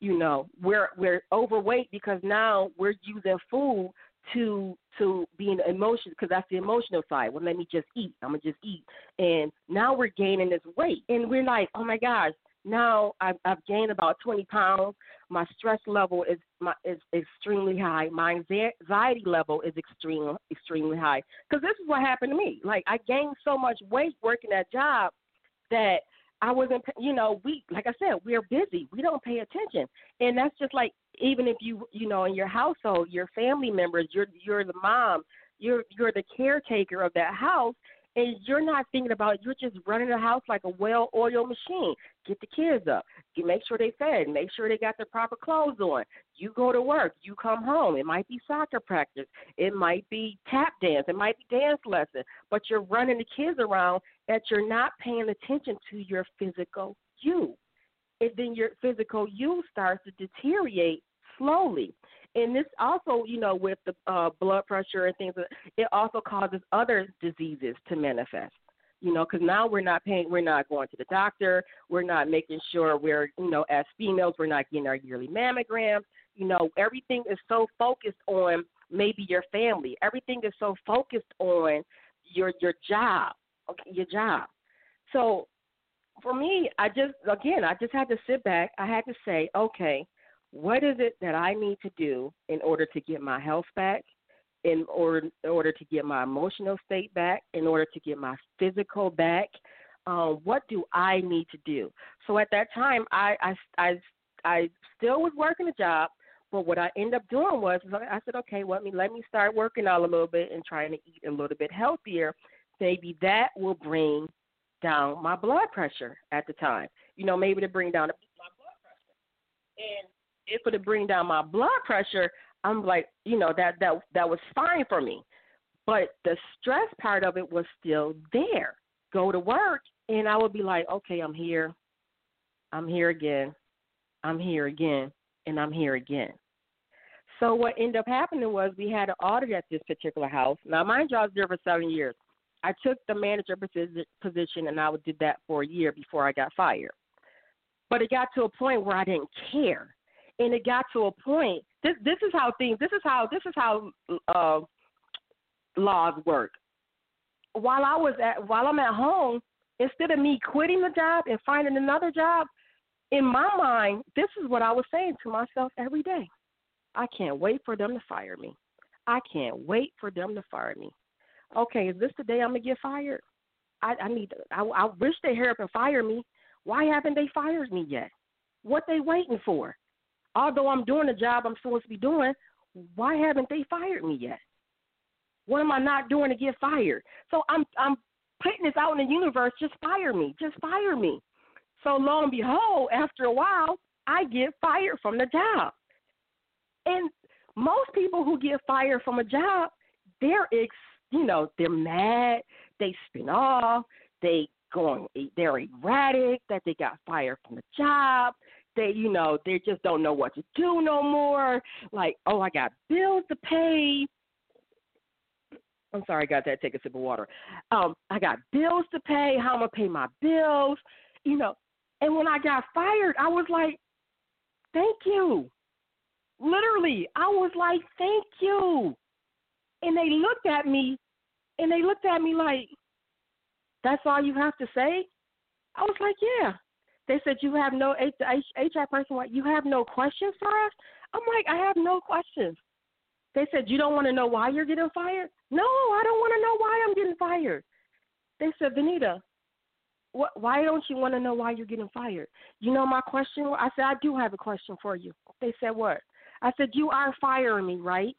We're overweight because now we're using food to be an emotion, because that's the emotional side. Well, let me just eat. I'm going to just eat. And now we're gaining this weight. And we're like, oh, my gosh, now I've gained about 20 pounds. My stress level is extremely high. My anxiety level is extremely high. Because this is what happened to me. Like, I gained so much weight working that job that I wasn't, like I said, we're busy. We don't pay attention. And that's just like, even if in your household, your family members, you're the mom, you're the caretaker of that house, and you're not thinking about it. You're just running the house like a well-oiled machine. Get the kids up. Make sure they fed. Make sure they got their proper clothes on. You go to work. You come home. It might be soccer practice. It might be tap dance. It might be dance lesson. But you're running the kids around that you're not paying attention to your physical you. And then your physical you starts to deteriorate slowly. And this also, with the blood pressure and things, it also causes other diseases to manifest. Because now we're not going to the doctor. We're not making sure as females, we're not getting our yearly mammograms. Everything is so focused on maybe your family. Everything is so focused on your job, your job. So for me, I just had to sit back. I had to say, okay, what is it that I need to do in order to get my health back, in order to get my emotional state back, in order to get my physical back? What do I need to do? So at that time, I still was working a job, but what I ended up doing was I said, okay, well, let me start working out a little bit and trying to eat a little bit healthier. Maybe that will bring down my blood pressure at the time. Maybe to bring down my blood pressure. And if it would bring down my blood pressure, I'm like, that was fine for me. But the stress part of it was still there. Go to work, and I would be like, okay, I'm here again, and I'm here again. So what ended up happening was we had an audit at this particular house. Now, mind you, I was there for 7 years. I took the manager position, and I did that for a year before I got fired. But it got to a point where I didn't care. And it got to a point. This is how laws work. While I'm at home, instead of me quitting the job and finding another job, in my mind, this is what I was saying to myself every day. I can't wait for them to fire me. I can't wait for them to fire me. Okay, is this the day I'm gonna get fired? I wish they hurry up and fire me. Why haven't they fired me yet? What they waiting for? Although I'm doing the job I'm supposed to be doing, why haven't they fired me yet? What am I not doing to get fired? So I'm putting this out in the universe, just fire me. Just fire me. So lo and behold, after a while, I get fired from the job. And most people who get fired from a job, they're mad, they spin off, they're erratic, that they got fired from the job. They just don't know what to do no more. Like, oh, I got bills to pay. I'm sorry, I got that. Take a sip of water. I got bills to pay. How am I going to pay my bills? And when I got fired, I was like, thank you. Literally, I was like, thank you. And they looked at me like, that's all you have to say? I was like, yeah. They said, you have no, HR person, you have no questions for us? I'm like, I have no questions. They said, you don't want to know why you're getting fired? No, I don't want to know why I'm getting fired. They said, Vanita, why don't you want to know why you're getting fired? You know my question? I said, I do have a question for you. They said, what? I said, you are firing me, right?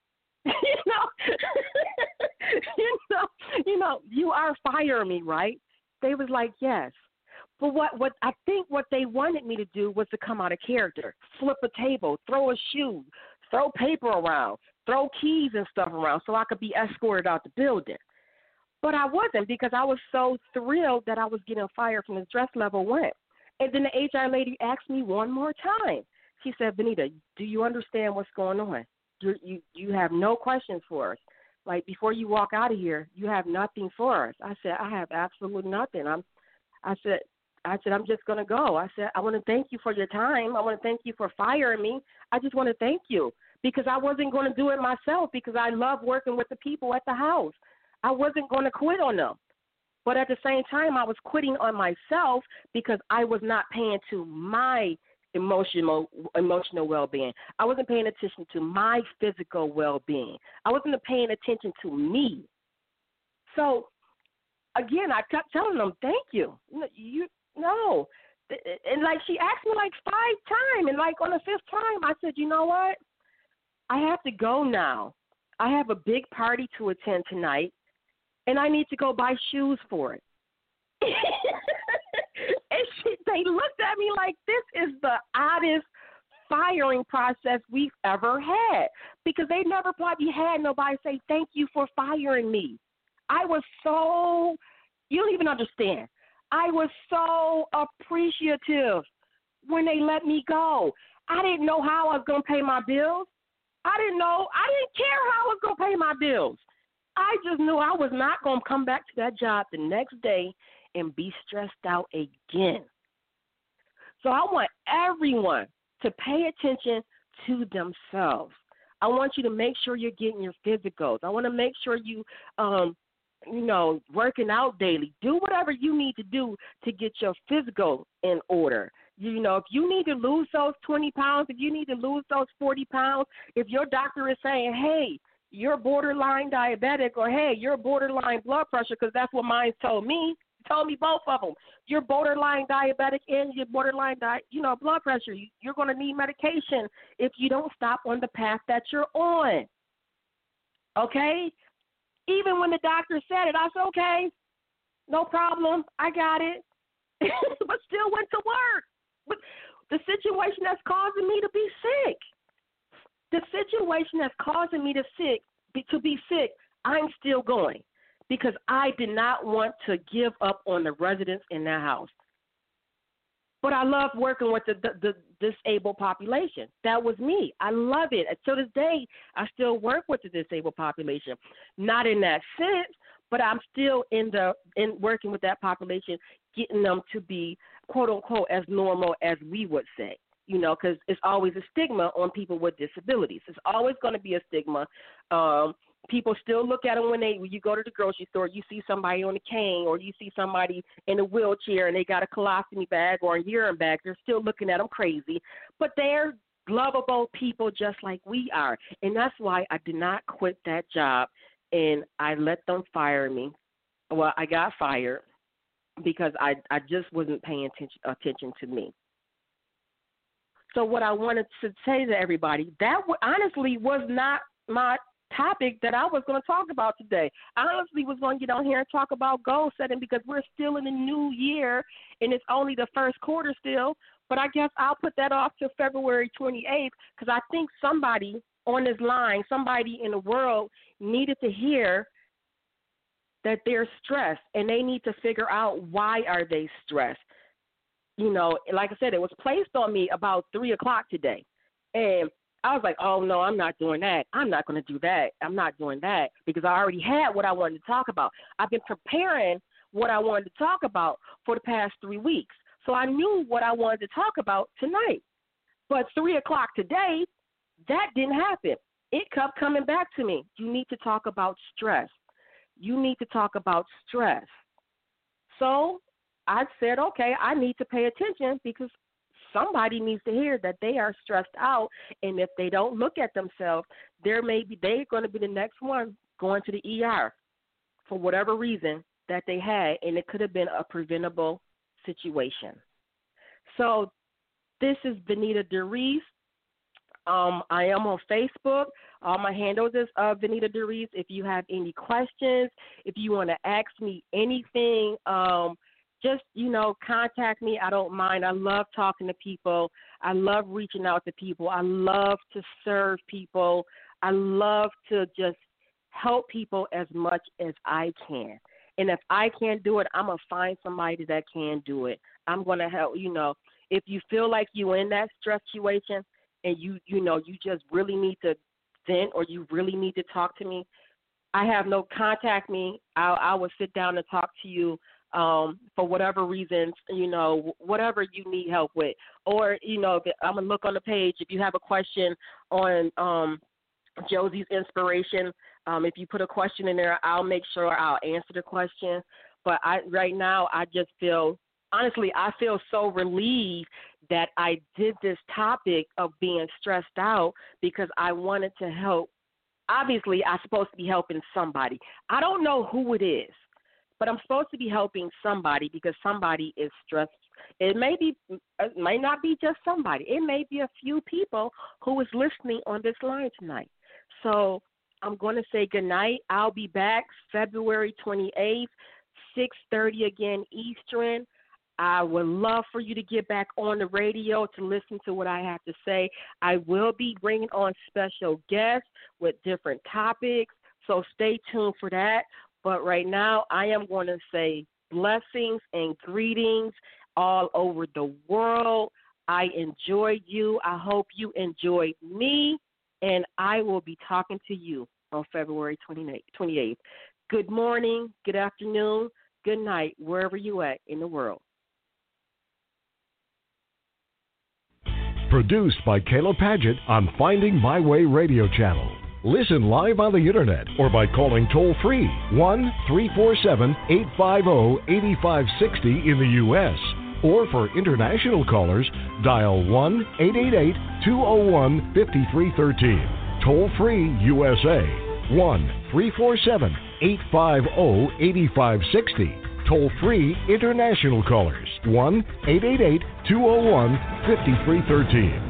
You are firing me, right? They was like, yes. But what I think what they wanted me to do was to come out of character, flip a table, throw a shoe, throw paper around, throw keys and stuff around so I could be escorted out the building. But I wasn't, because I was so thrilled that I was getting fired from the stress level 1. And then the HR lady asked me one more time. She said, Benita, do you understand what's going on? You have no questions for us. Like, before you walk out of here, you have nothing for us. I said, I have absolutely nothing. I said, I'm just going to go. I said, I want to thank you for your time. I want to thank you for firing me. I just want to thank you because I wasn't going to do it myself because I love working with the people at the house. I wasn't going to quit on them. But at the same time, I was quitting on myself because I was not paying to my emotional well-being. I wasn't paying attention to my physical well-being. I wasn't paying attention to me. So, again, I kept telling them, thank you. No. And, like, she asked me, like, 5 times. And, like, on the 5th time, I said, you know what? I have to go now. I have a big party to attend tonight, and I need to go buy shoes for it. And they looked at me like this is the oddest firing process we've ever had because they never probably had nobody say, thank you for firing me. I was so, you don't even understand. I was so appreciative when they let me go. I didn't know how I was going to pay my bills. I didn't care how I was going to pay my bills. I just knew I was not going to come back to that job the next day and be stressed out again. So I want everyone to pay attention to themselves. I want you to make sure you're getting your physicals. I want to make sure you, working out daily. Do whatever you need to do to get your physical in order. If you need to lose those 20 pounds, if you need to lose those 40 pounds, if your doctor is saying, hey, you're borderline diabetic or, hey, you're borderline blood pressure, because that's what mine told me. Told me both of them. You're borderline diabetic and you're borderline blood pressure. You're going to need medication if you don't stop on the path that you're on. Okay? Even when the doctor said it, I said, okay, no problem. I got it. But still went to work. But the situation that's causing me to be sick, I'm still going. Because I did not want to give up on the residents in that house. But I love working with the disabled population. That was me. I love it. And to this day, I still work with the disabled population. Not in that sense, but I'm still in working with that population, getting them to be, quote, unquote, as normal as we would say. Because it's always a stigma on people with disabilities. It's always going to be a stigma. People still look at them when you go to the grocery store, you see somebody on a cane or you see somebody in a wheelchair and they got a colostomy bag or a urine bag. They're still looking at them crazy. But they're lovable people just like we are. And that's why I did not quit that job and I let them fire me. Well, I got fired because I just wasn't paying attention to me. So what I wanted to say to everybody, that honestly was not my topic that I was going to talk about today. I honestly was going to get on here and talk about goal setting because we're still in the new year and it's only the first quarter still. But I guess I'll put that off to February 28th because I think somebody on this line, somebody in the world needed to hear that they're stressed and they need to figure out why are they stressed. Like I said, it was placed on me about 3 o'clock today. And I was like, oh, no, I'm not doing that. I'm not going to do that. I'm not doing that because I already had what I wanted to talk about. I've been preparing what I wanted to talk about for the past 3 weeks. So I knew what I wanted to talk about tonight. But 3 o'clock today, that didn't happen. It kept coming back to me. You need to talk about stress. You need to talk about stress. So I said, okay, I need to pay attention because somebody needs to hear that they are stressed out, and if they don't look at themselves, they're going to be the next one going to the ER for whatever reason that they had, and it could have been a preventable situation. So this is Benita DeReese. I am on Facebook. All my handles is Benita DeReese. If you have any questions, if you want to ask me anything, just, contact me. I don't mind. I love talking to people. I love reaching out to people. I love to serve people. I love to just help people as much as I can. And if I can't do it, I'm going to find somebody that can do it. I'm going to help, if you feel like you're in that stress situation and you just really need to vent or you really need to talk to me, contact me. I will sit down and talk to you for whatever reasons, whatever you need help with. Or, I'm going to look on the page. If you have a question on Josie's Inspiration, if you put a question in there, I'll make sure I'll answer the question. But right now, I just feel, honestly, I feel so relieved that I did this topic of being stressed out because I wanted to help. Obviously, I'm supposed to be helping somebody. I don't know who it is, but I'm supposed to be helping somebody because somebody is stressed. It may not be just somebody. It may be a few people who is listening on this line tonight. So I'm going to say good night. I'll be back February 28th, 6:30 again Eastern. I would love for you to get back on the radio to listen to what I have to say. I will be bringing on special guests with different topics, so stay tuned for that. But right now, I am going to say blessings and greetings all over the world. I enjoyed you. I hope you enjoyed me, and I will be talking to you on February 28th. Good morning, good afternoon, good night, wherever you at in the world. Produced by Kayla Padgett on Finding My Way radio channel. Listen live on the internet or by calling toll-free 1-347-850-8560 in the U.S. Or for international callers, dial 1-888-201-5313. Toll-free USA, 1-347-850-8560. Toll-free international callers, 1-888-201-5313.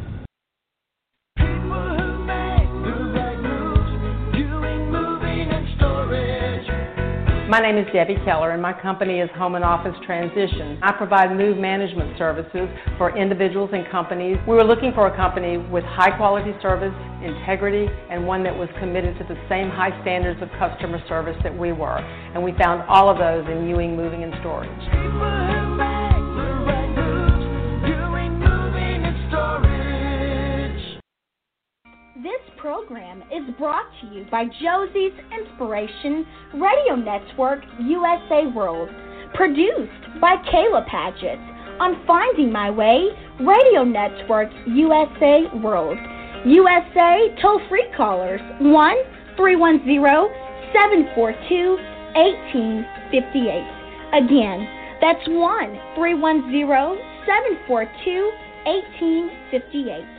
My name is Debbie Keller, and my company is Home and Office Transition. I provide move management services for individuals and companies. We were looking for a company with high-quality service, integrity, and one that was committed to the same high standards of customer service that we were. And we found all of those in Ewing Moving and Storage. This program is brought to you by Josie's Inspiration Radio Network USA World, produced by Kayla Padgett on Finding My Way Radio Network USA World. USA toll-free callers 1-310-742-1858. Again, that's 1-310-742-1858.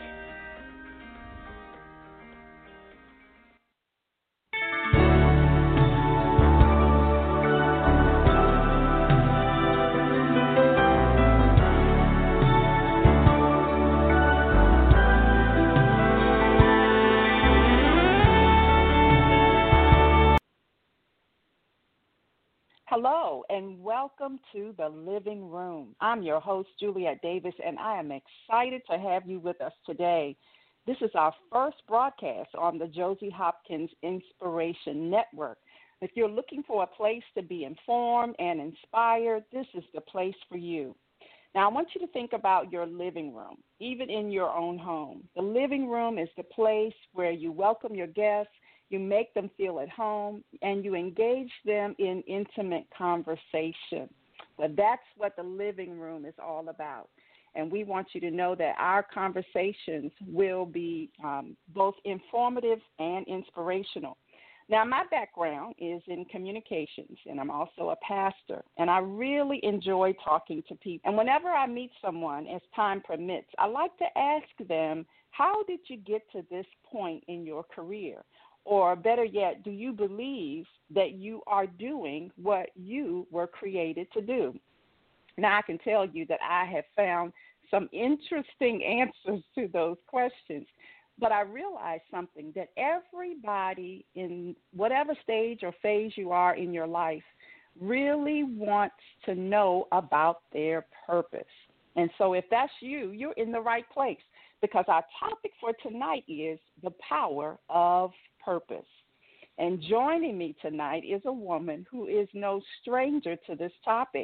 Hello, and welcome to The Living Room. I'm your host, Juliet Davis, and I am excited to have you with us today. This is our first broadcast on the Josie Hopkins Inspiration Network. If you're looking for a place to be informed and inspired, this is the place for you. Now, I want you to think about your living room, even in your own home. The living room is the place where you welcome your guests, you make them feel at home, and you engage them in intimate conversation. But that's what the living room is all about. And we want you to know that our conversations will be both informative and inspirational. Now, my background is in communications, and I'm also a pastor, and I really enjoy talking to people. And whenever I meet someone, as time permits, I like to ask them, how did you get to this point in your career? Or better yet, do you believe that you are doing what you were created to do? Now, I can tell you that I have found some interesting answers to those questions, but I realized something, that everybody in whatever stage or phase you are in your life really wants to know about their purpose. And so if that's you, you're in the right place, because our topic for tonight is the power of purpose. And joining me tonight is a woman who is no stranger to this topic.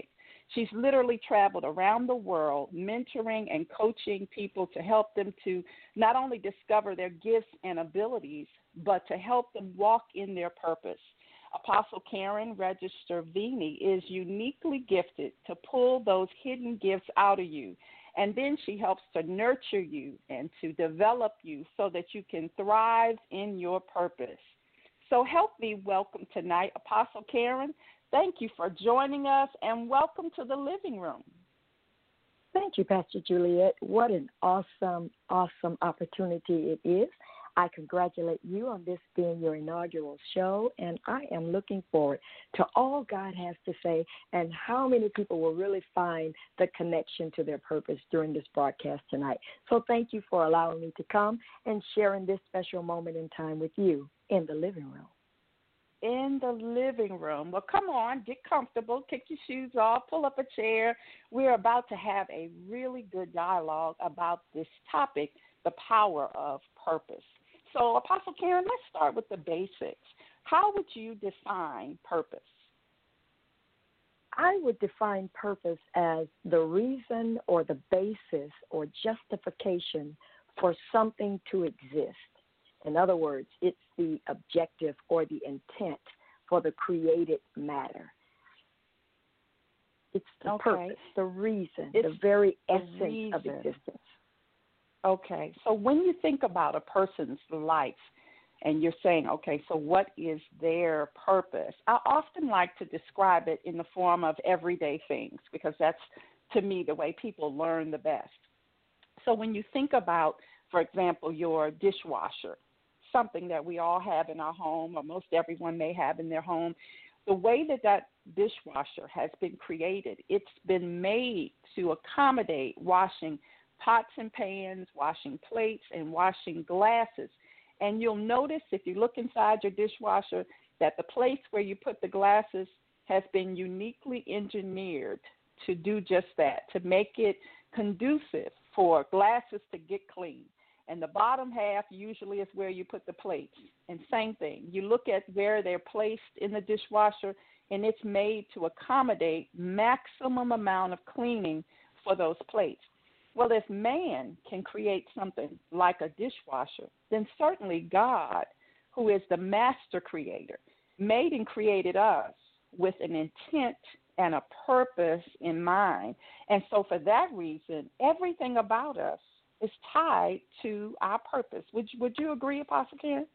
She's literally traveled around the world mentoring and coaching people to help them to not only discover their gifts and abilities, but to help them walk in their purpose. Apostle Karen Register Vini is uniquely gifted to pull those hidden gifts out of you. And then she helps to nurture you and to develop you so that you can thrive in your purpose. So help me welcome tonight Apostle Karen. Thank you for joining us, and welcome to the living room. Thank you, Pastor Juliet. What an awesome, awesome opportunity it is. I congratulate you on this being your inaugural show, and I am looking forward to all God has to say and how many people will really find the connection to their purpose during this broadcast tonight. So thank you for allowing me to come and sharing this special moment in time with you in the living room. In the living room. Well, come on, get comfortable, kick your shoes off, pull up a chair. We're about to have a really good dialogue about this topic, the power of purpose. So, Apostle Karen, let's start with the basics. How would you define purpose? I would define purpose as the reason or the basis or justification for something to exist. In other words, it's the objective or the intent for the created matter. It's the purpose, the reason, the very essence of existence. Okay, so when you think about a person's life and you're saying, okay, so what is their purpose? I often like to describe it in the form of everyday things because that's, to me, the way people learn the best. So when you think about, for example, your dishwasher, something that we all have in our home or most everyone may have in their home, the way that that dishwasher has been created, it's been made to accommodate washing pots and pans, washing plates, and washing glasses. And you'll notice if you look inside your dishwasher that the place where you put the glasses has been uniquely engineered to do just that, to make it conducive for glasses to get clean. And the bottom half usually is where you put the plates. And same thing, you look at where they're placed in the dishwasher, and it's made to accommodate maximum amount of cleaning for those plates. Well, if man can create something like a dishwasher, then certainly God, who is the master creator, made and created us with an intent and a purpose in mind. And so for that reason, everything about us is tied to our purpose. Would you agree, Apostle Karen?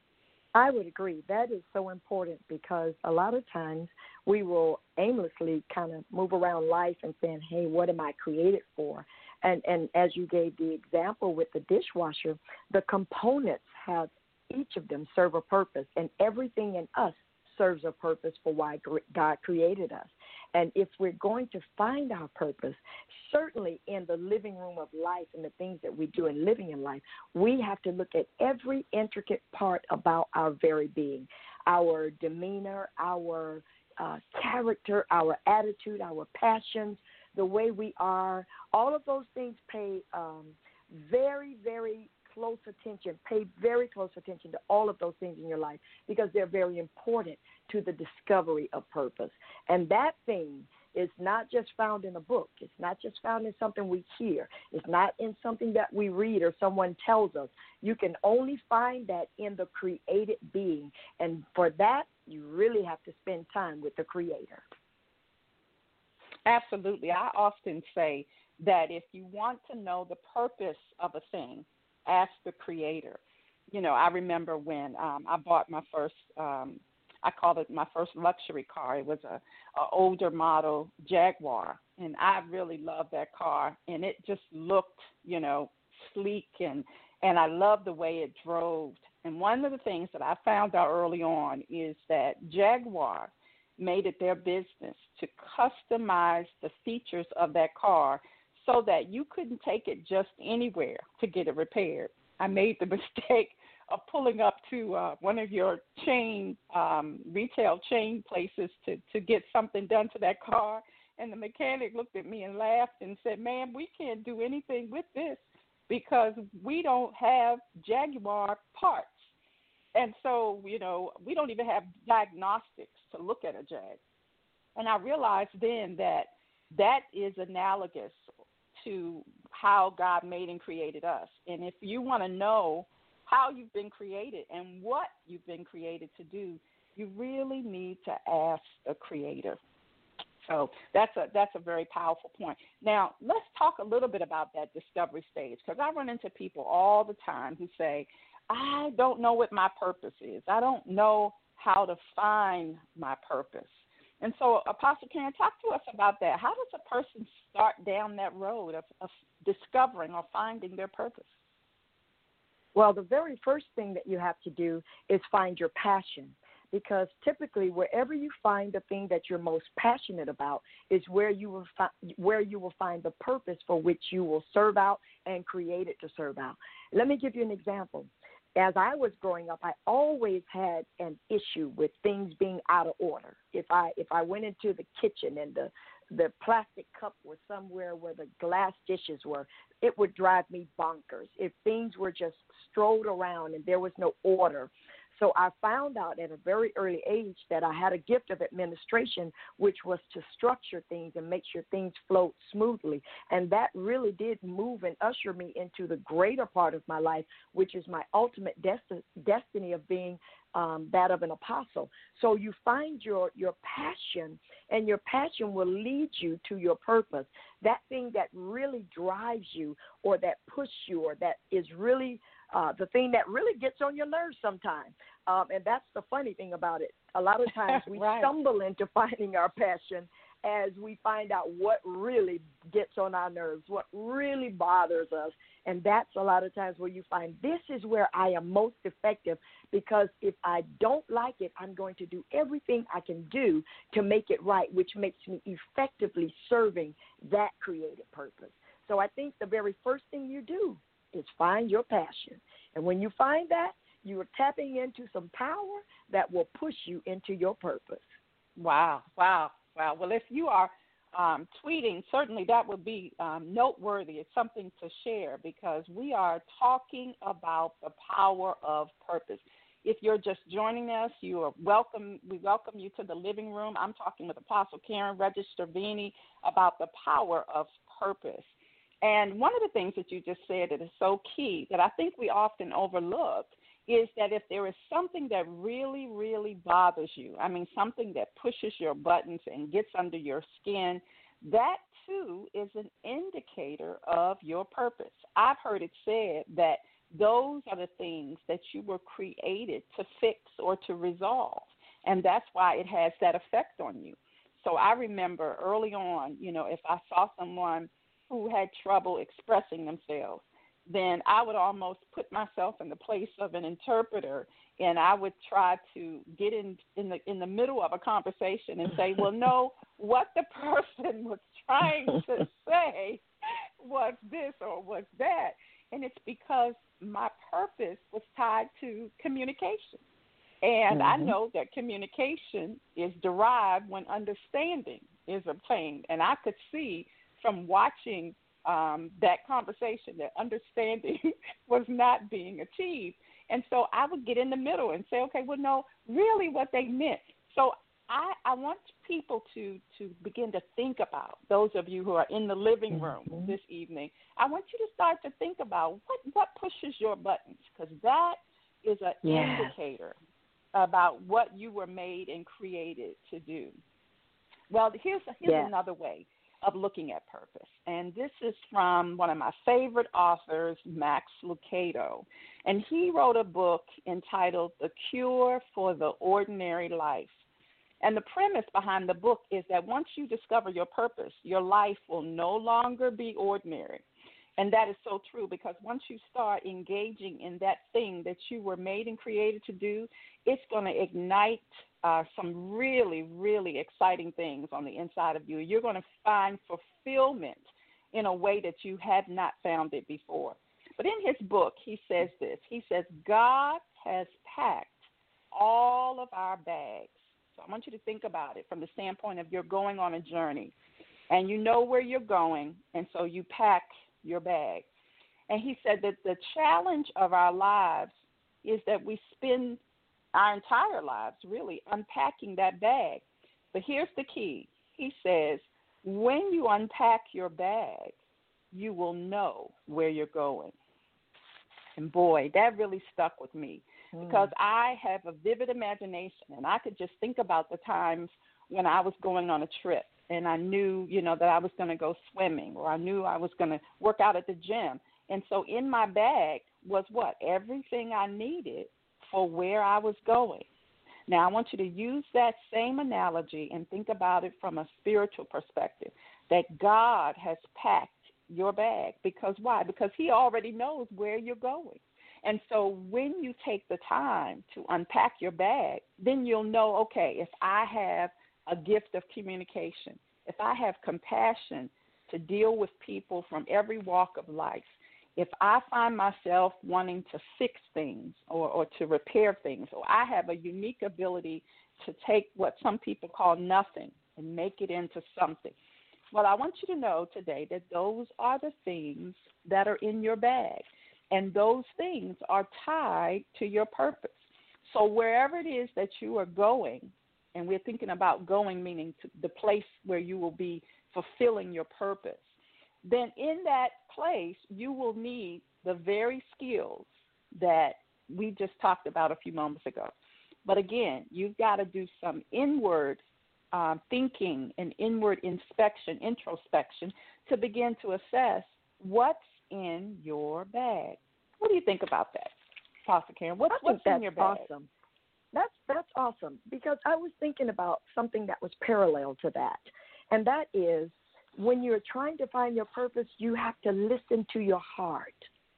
I would agree. That is so important because a lot of times we will aimlessly kind of move around life and saying, hey, what am I created for? And as you gave the example with the dishwasher, the components have, each of them serve a purpose, and everything in us serves a purpose for why God created us. And if we're going to find our purpose, certainly in the living room of life and the things that we do in living in life, we have to look at every intricate part about our very being, our demeanor, our character, our attitude, our passions, the way we are. All of those things pay very, very close attention. Pay very close attention to all of those things in your life because they're very important to the discovery of purpose. And that thing is not just found in a book. It's not just found in something we hear. It's not in something that we read or someone tells us. You can only find that in the created being. And for that, you really have to spend time with the Creator. Absolutely. I often say that if you want to know the purpose of a thing, ask the Creator. You know, I remember when I bought my first, I called it my first luxury car. It was a older model Jaguar, and I really loved that car. And it just looked, you know, sleek, and I loved the way it drove. And one of the things that I found out early on is that Jaguar made it their business to customize the features of that car so that you couldn't take it just anywhere to get it repaired. I made the mistake of pulling up to one of your chain, retail chain places to get something done to that car, and the mechanic looked at me and laughed and said, ma'am, we can't do anything with this because we don't have Jaguar parts. And so, you know, we don't even have diagnostics to look at a Jag. And I realized then that that is analogous to how God made and created us. And if you want to know how you've been created and what you've been created to do, you really need to ask the Creator. So that's a very powerful point. Now, let's talk a little bit about that discovery stage, because I run into people all the time who say, I don't know what my purpose is. I don't know how to find my purpose. And so, Apostle Karen, talk to us about that. How does a person start down that road of discovering or finding their purpose? Well, the very first thing that you have to do is find your passion, because typically wherever you find the thing that you're most passionate about is where you will find the purpose for which you will serve out and create it to serve out. Let me give you an example. As I was growing up, I always had an issue with things being out of order. If I went into the kitchen and the plastic cup was somewhere where the glass dishes were, it would drive me bonkers if things were just strode around and there was no order. So I found out at a very early age that I had a gift of administration, which was to structure things and make sure things flowed smoothly. And that really did move and usher me into the greater part of my life, which is my ultimate destiny of being that of an apostle. So you find your passion, and your passion will lead you to your purpose. That thing that really drives you, or that pushes you, or that is really the thing that really gets on your nerves sometimes. And that's the funny thing about it. A lot of times we right. stumble into finding our passion as we find out what really gets on our nerves, what really bothers us. And that's a lot of times where you find this is where I am most effective, because if I don't like it, I'm going to do everything I can do to make it right, which makes me effectively serving that creative purpose. So I think the very first thing you do is find your passion. And when you find that, you are tapping into some power that will push you into your purpose. Wow. Well, if you are tweeting, certainly that would be noteworthy. It's something to share, because we are talking about the power of purpose. If you're just joining us, you are welcome. We welcome you to the living room. I'm talking with Apostle Karen Regis-Stervini about the power of purpose. And one of the things that you just said that is so key that I think we often overlook is that if there is something that really, really bothers you, I mean, something that pushes your buttons and gets under your skin, that too is an indicator of your purpose. I've heard it said that those are the things that you were created to fix or to resolve, and that's why it has that effect on you. So I remember early on, if I saw someone who had trouble expressing themselves, then I would almost put myself in the place of an interpreter, and I would try to get in the middle of a conversation and say, well, no, what the person was trying to say was this or was that. And it's because my purpose was tied to communication. And I know that communication is derived when understanding is obtained. And I could see from watching that conversation that understanding was not being achieved. And so I would get in the middle and say, okay, well, no, really what they meant. So I want people to begin to think about, those of you who are in the living room this evening, I want you to start to think about what pushes your buttons, because that is an indicator about what you were made and created to do. Well, here's another way of looking at purpose, and this is from one of my favorite authors, Max Lucado, and he wrote a book entitled The Cure for the Ordinary Life. And the premise behind the book is that once you discover your purpose, your life will no longer be ordinary. And that is so true, because once you start engaging in that thing that you were made and created to do, it's going to ignite some really, really exciting things on the inside of you. You're going to find fulfillment in a way that you had not found it before. But in his book, he says this. He says, God has packed all of our bags. So I want you to think about it from the standpoint of you're going on a journey, and you know where you're going, and so you pack your bag. And he said that the challenge of our lives is that we spend our entire lives really unpacking that bag. But here's the key. He says, when you unpack your bag, you will know where you're going. And boy, that really stuck with me because I have a vivid imagination, and I could just think about the times when I was going on a trip and I knew, that I was going to go swimming, or I knew I was going to work out at the gym. And so in my bag was what? Everything I needed for where I was going. Now, I want you to use that same analogy and think about it from a spiritual perspective, that God has packed your bag. Because why? Because he already knows where you're going. And so when you take the time to unpack your bag, then you'll know, okay, if I have a gift of communication, if I have compassion to deal with people from every walk of life, if I find myself wanting to fix things or to repair things, or I have a unique ability to take what some people call nothing and make it into something, well, I want you to know today that those are the things that are in your bag, and those things are tied to your purpose. So wherever it is that you are going, and we're thinking about going meaning to the place where you will be fulfilling your purpose, then in that place you will need the very skills that we just talked about a few moments ago. But again, you've got to do some inward thinking and inward introspection to begin to assess what's in your bag. What do you think about that, Pastor Karen? What's in your bag? Awesome. That's awesome, because I was thinking about something that was parallel to that, and that is when you're trying to find your purpose, you have to listen to your heart,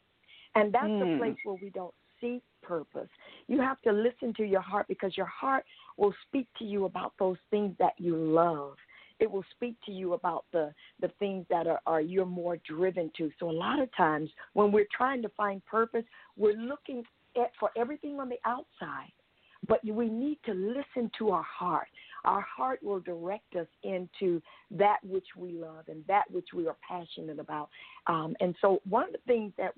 and that's the place where we don't seek purpose. You have to listen to your heart, because your heart will speak to you about those things that you love. It will speak to you about the things that are you're more driven to. So a lot of times when we're trying to find purpose, we're looking for everything on the outside, but we need to listen to our heart. Our heart will direct us into that which we love and that which we are passionate about. And so one of the things that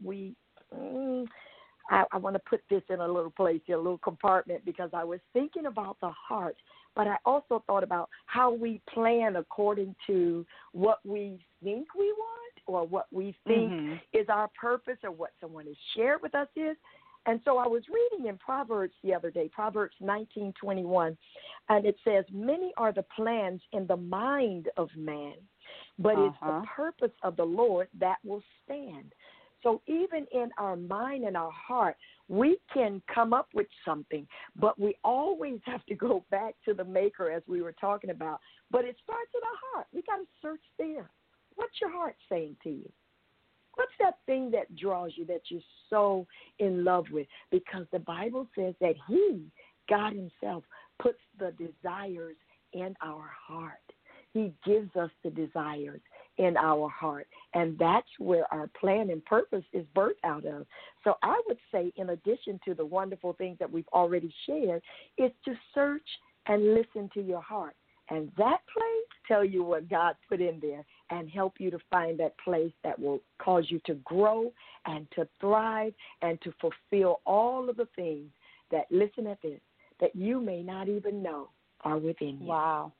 I want to put this in a little place, a little compartment, because I was thinking about the heart, but I also thought about how we plan according to what we think we want or what we think is our purpose or what someone has shared with us is. And so I was reading in Proverbs the other day, Proverbs 19:21, and it says, many are the plans in the mind of man, but it's the purpose of the Lord that will stand. So even in our mind and our heart, we can come up with something, but we always have to go back to the maker, as we were talking about. But it starts in our heart. We got to search there. What's your heart saying to you? What's that thing that draws you, that you're so in love with? Because the Bible says that he, God himself, puts the desires in our heart. He gives us the desires in our heart, and that's where our plan and purpose is birthed out of. So I would say, in addition to the wonderful things that we've already shared, is to search and listen to your heart. And that place tell you what God put in there and help you to find that place that will cause you to grow and to thrive and to fulfill all of the things that, listen at this, that you may not even know are within you. Wow.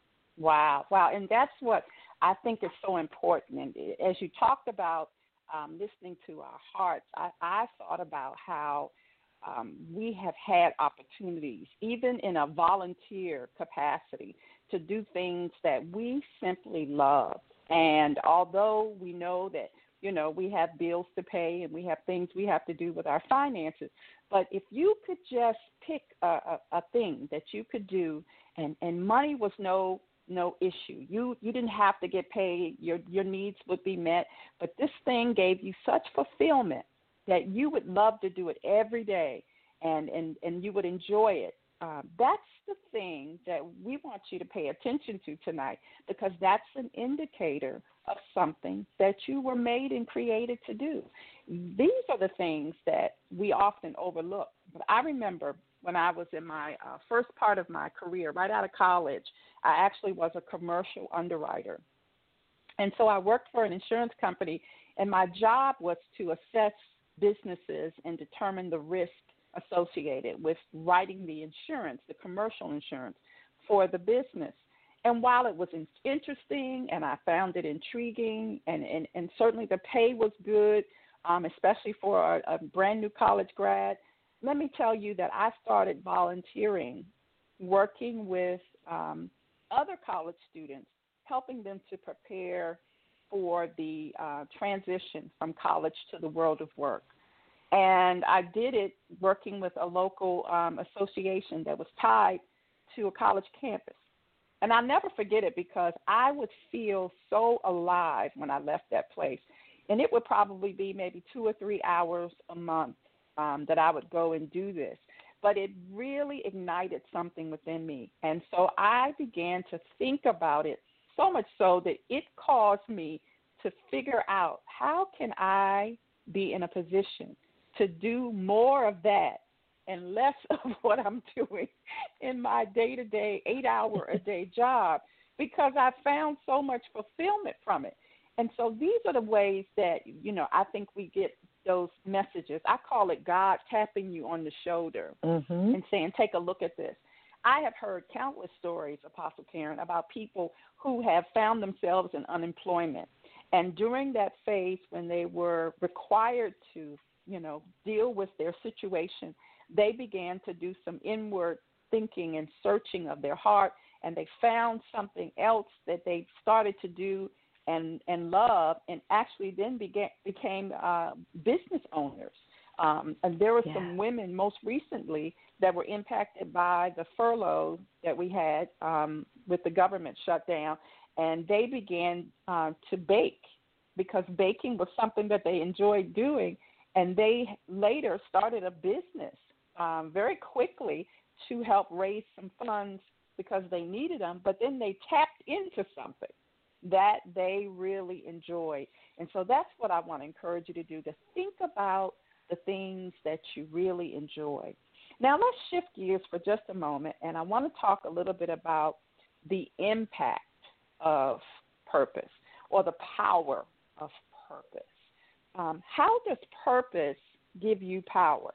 And that's what I think is so important. And as you talked about listening to our hearts, I thought about how we have had opportunities, even in a volunteer capacity, to do things that we simply love. And although we know that, we have bills to pay and we have things we have to do with our finances, but if you could just pick a thing that you could do, and money was no issue. You didn't have to get paid. Your needs would be met. But this thing gave you such fulfillment that you would love to do it every day, and you would enjoy it. That's the thing that we want you to pay attention to tonight, because that's an indicator of something that you were made and created to do. These are the things that we often overlook. But I remember when I was in my first part of my career, right out of college, I actually was a commercial underwriter. And so I worked for an insurance company, and my job was to assess businesses and determine the risk associated with writing the insurance, the commercial insurance for the business. And while it was interesting and I found it intriguing, and certainly the pay was good, especially for a brand new college grad, let me tell you that I started volunteering, working with other college students, helping them to prepare for the transition from college to the world of work. And I did it working with a local association that was tied to a college campus. And I'll never forget it because I would feel so alive when I left that place. And it would probably be maybe 2 or 3 hours a month that I would go and do this. But it really ignited something within me. And so I began to think about it, so much so that it caused me to figure out, how can I be in a position to do more of that and less of what I'm doing in my day-to-day, 8-hour-a-day job, because I found so much fulfillment from it. And so these are the ways that, I think we get those messages. I call it God tapping you on the shoulder and saying, take a look at this. I have heard countless stories, Apostle Karen, about people who have found themselves in unemployment. And during that phase when they were required to, deal with their situation, they began to do some inward thinking and searching of their heart, and they found something else that they started to do and love, and actually then became business owners. And there were some women most recently that were impacted by the furlough that we had with the government shutdown, and they began to bake because baking was something that they enjoyed doing, and they later started a business very quickly to help raise some funds because they needed them, but then they tapped into something that they really enjoyed. And so that's what I want to encourage you to do, to think about the things that you really enjoy. Now let's shift gears for just a moment, and I want to talk a little bit about the impact of purpose, or the power of purpose. How does purpose give you power?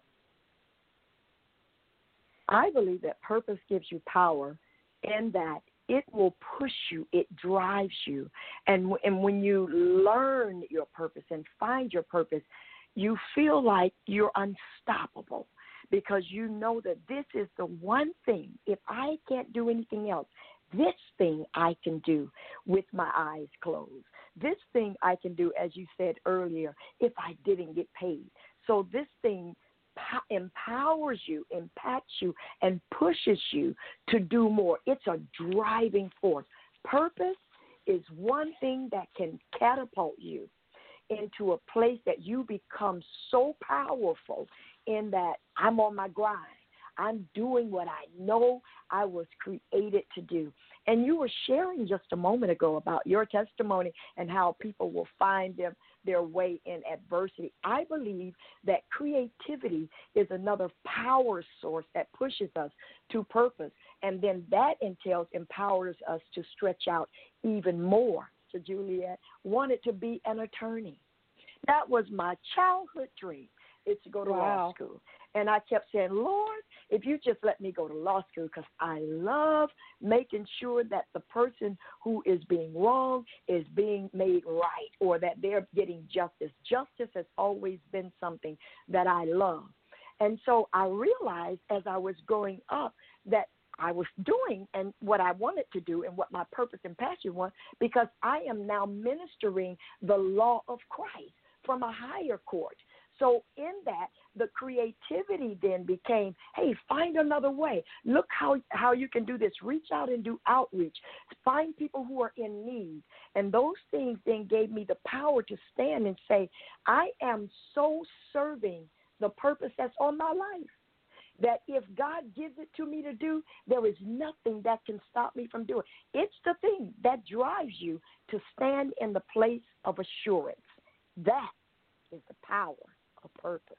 I believe that purpose gives you power in that it will push you, it drives you. And when you learn your purpose and find your purpose, you feel like you're unstoppable because you know that this is the one thing, if I can't do anything else, this thing I can do with my eyes closed. This thing I can do, as you said earlier, if I didn't get paid. So this thing empowers you, impacts you, and pushes you to do more. It's a driving force. Purpose is one thing that can catapult you into a place that you become so powerful in that I'm on my grind. I'm doing what I know I was created to do. And you were sharing just a moment ago about your testimony and how people will find their way in adversity. I believe that creativity is another power source that pushes us to purpose. And then that empowers us to stretch out even more. So Juliet wanted to be an attorney. That was my childhood dream, is to go to law school. And I kept saying, Lord, if you just let me go to law school, because I love making sure that the person who is being wrong is being made right, or that they're getting justice. Justice has always been something that I love. And so I realized as I was growing up that I was doing and what I wanted to do and what my purpose and passion was, because I am now ministering the law of Christ from a higher court. So in that, the creativity then became, hey, find another way. Look how you can do this. Reach out and do outreach. Find people who are in need. And those things then gave me the power to stand and say, I am so serving the purpose that's on my life, that if God gives it to me to do, there is nothing that can stop me from doing it. It's the thing that drives you to stand in the place of assurance. That is the power of purpose.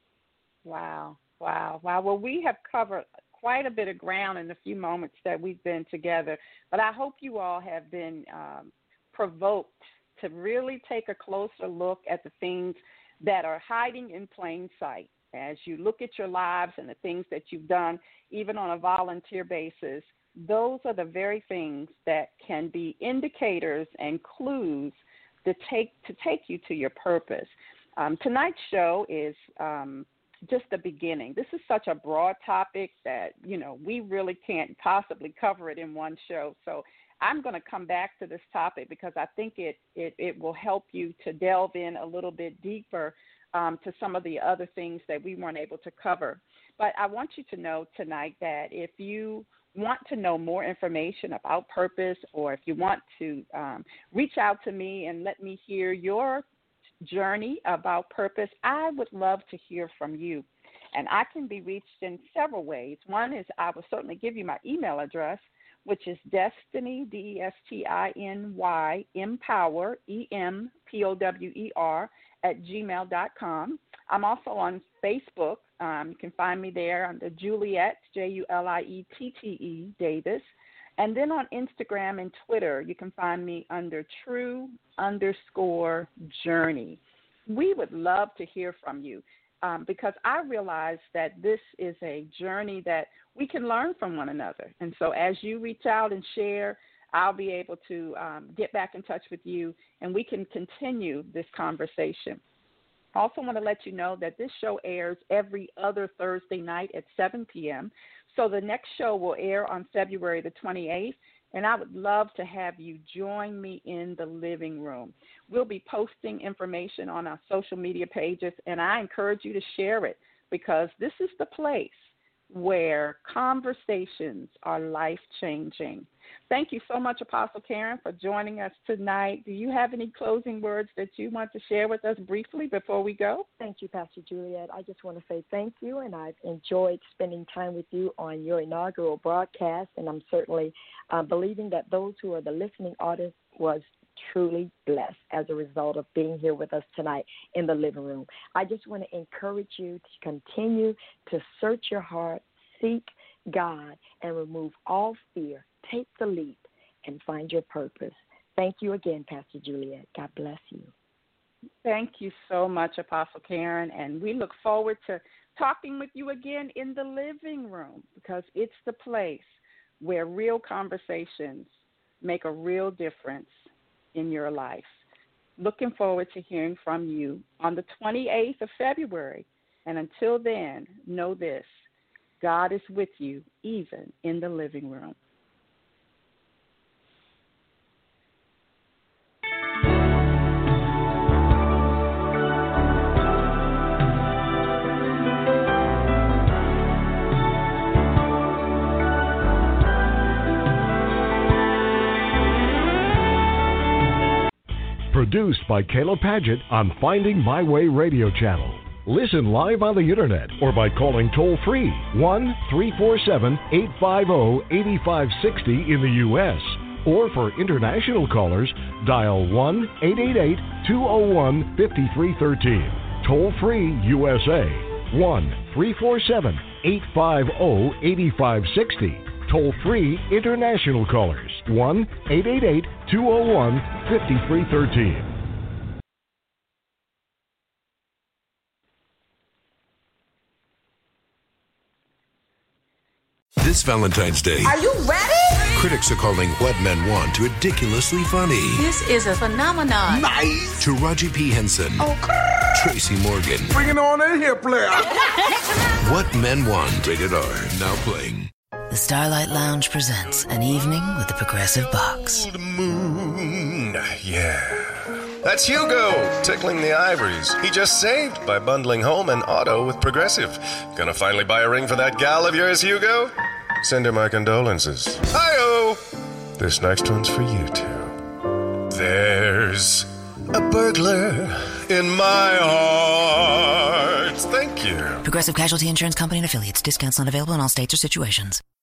Wow. Well, we have covered quite a bit of ground in the few moments that we've been together, but I hope you all have been provoked to really take a closer look at the things that are hiding in plain sight. As you look at your lives and the things that you've done, even on a volunteer basis, those are the very things that can be indicators and clues to take you to your purpose. Tonight's show is just the beginning. This is such a broad topic that, we really can't possibly cover it in one show. So I'm going to come back to this topic because I think it will help you to delve in a little bit deeper to some of the other things that we weren't able to cover. But I want you to know tonight that if you want to know more information about purpose, or if you want to reach out to me and let me hear your journey about purpose, I would love to hear from you. And I can be reached in several ways. One is I will certainly give you my email address, which is Destiny, DESTINY, Empower, EMPOWER, @gmail.com. I'm also on Facebook. You can find me there under Juliette, JULIETTE, Davis. And then on Instagram and Twitter, you can find me under True_Journey. We would love to hear from you because I realize that this is a journey that we can learn from one another. And so as you reach out and share, I'll be able to get back in touch with you, and we can continue this conversation. I also want to let you know that this show airs every other Thursday night at 7 p.m., so the next show will air on February the 28th, and I would love to have you join me in the living room. We'll be posting information on our social media pages, and I encourage you to share it because this is the place where conversations are life-changing. Thank you so much, Apostle Karen, for joining us tonight. Do you have any closing words that you want to share with us briefly before we go? Thank you, Pastor Juliette. I just want to say thank you, and I've enjoyed spending time with you on your inaugural broadcast, and I'm certainly believing that those who are the listening audience was truly blessed as a result of being here with us tonight in the living room. I just want to encourage you to continue to search your heart, seek God, and remove all fear. Take the leap and find your purpose. Thank you again, Pastor Juliette. God bless you. Thank you so much, Apostle Karen, and we look forward to talking with you again in the living room because it's the place where real conversations make a real difference in your life. Looking forward to hearing from you on the 28th of February. And until then, know this, God is with you even in the living room. Produced by Kayla Padgett on Finding My Way radio channel. Listen live on the internet or by calling toll-free 1-347-850-8560 in the U.S. Or for international callers, dial 1-888-201-5313. Toll-free USA 1-347-850-8560. Toll-free international callers 1-888-201-5313. This Valentine's Day, are you ready? Critics are calling What Men Want ridiculously funny. This is a phenomenon. Nice. Taraji P. Henson. Oh, Tracy Morgan. Bring it on in here, player. What Men Want. Rated R. Now playing. The Starlight Lounge presents An Evening with the Progressive Box. Old moon. Yeah. That's Hugo, tickling the ivories. He just saved by bundling home and auto with Progressive. Gonna finally buy a ring for that gal of yours, Hugo? Send her my condolences. Hi-oh! This next one's for you, too. There's a burglar in my heart. Thank you. Progressive Casualty Insurance Company and Affiliates. Discounts not available in all states or situations.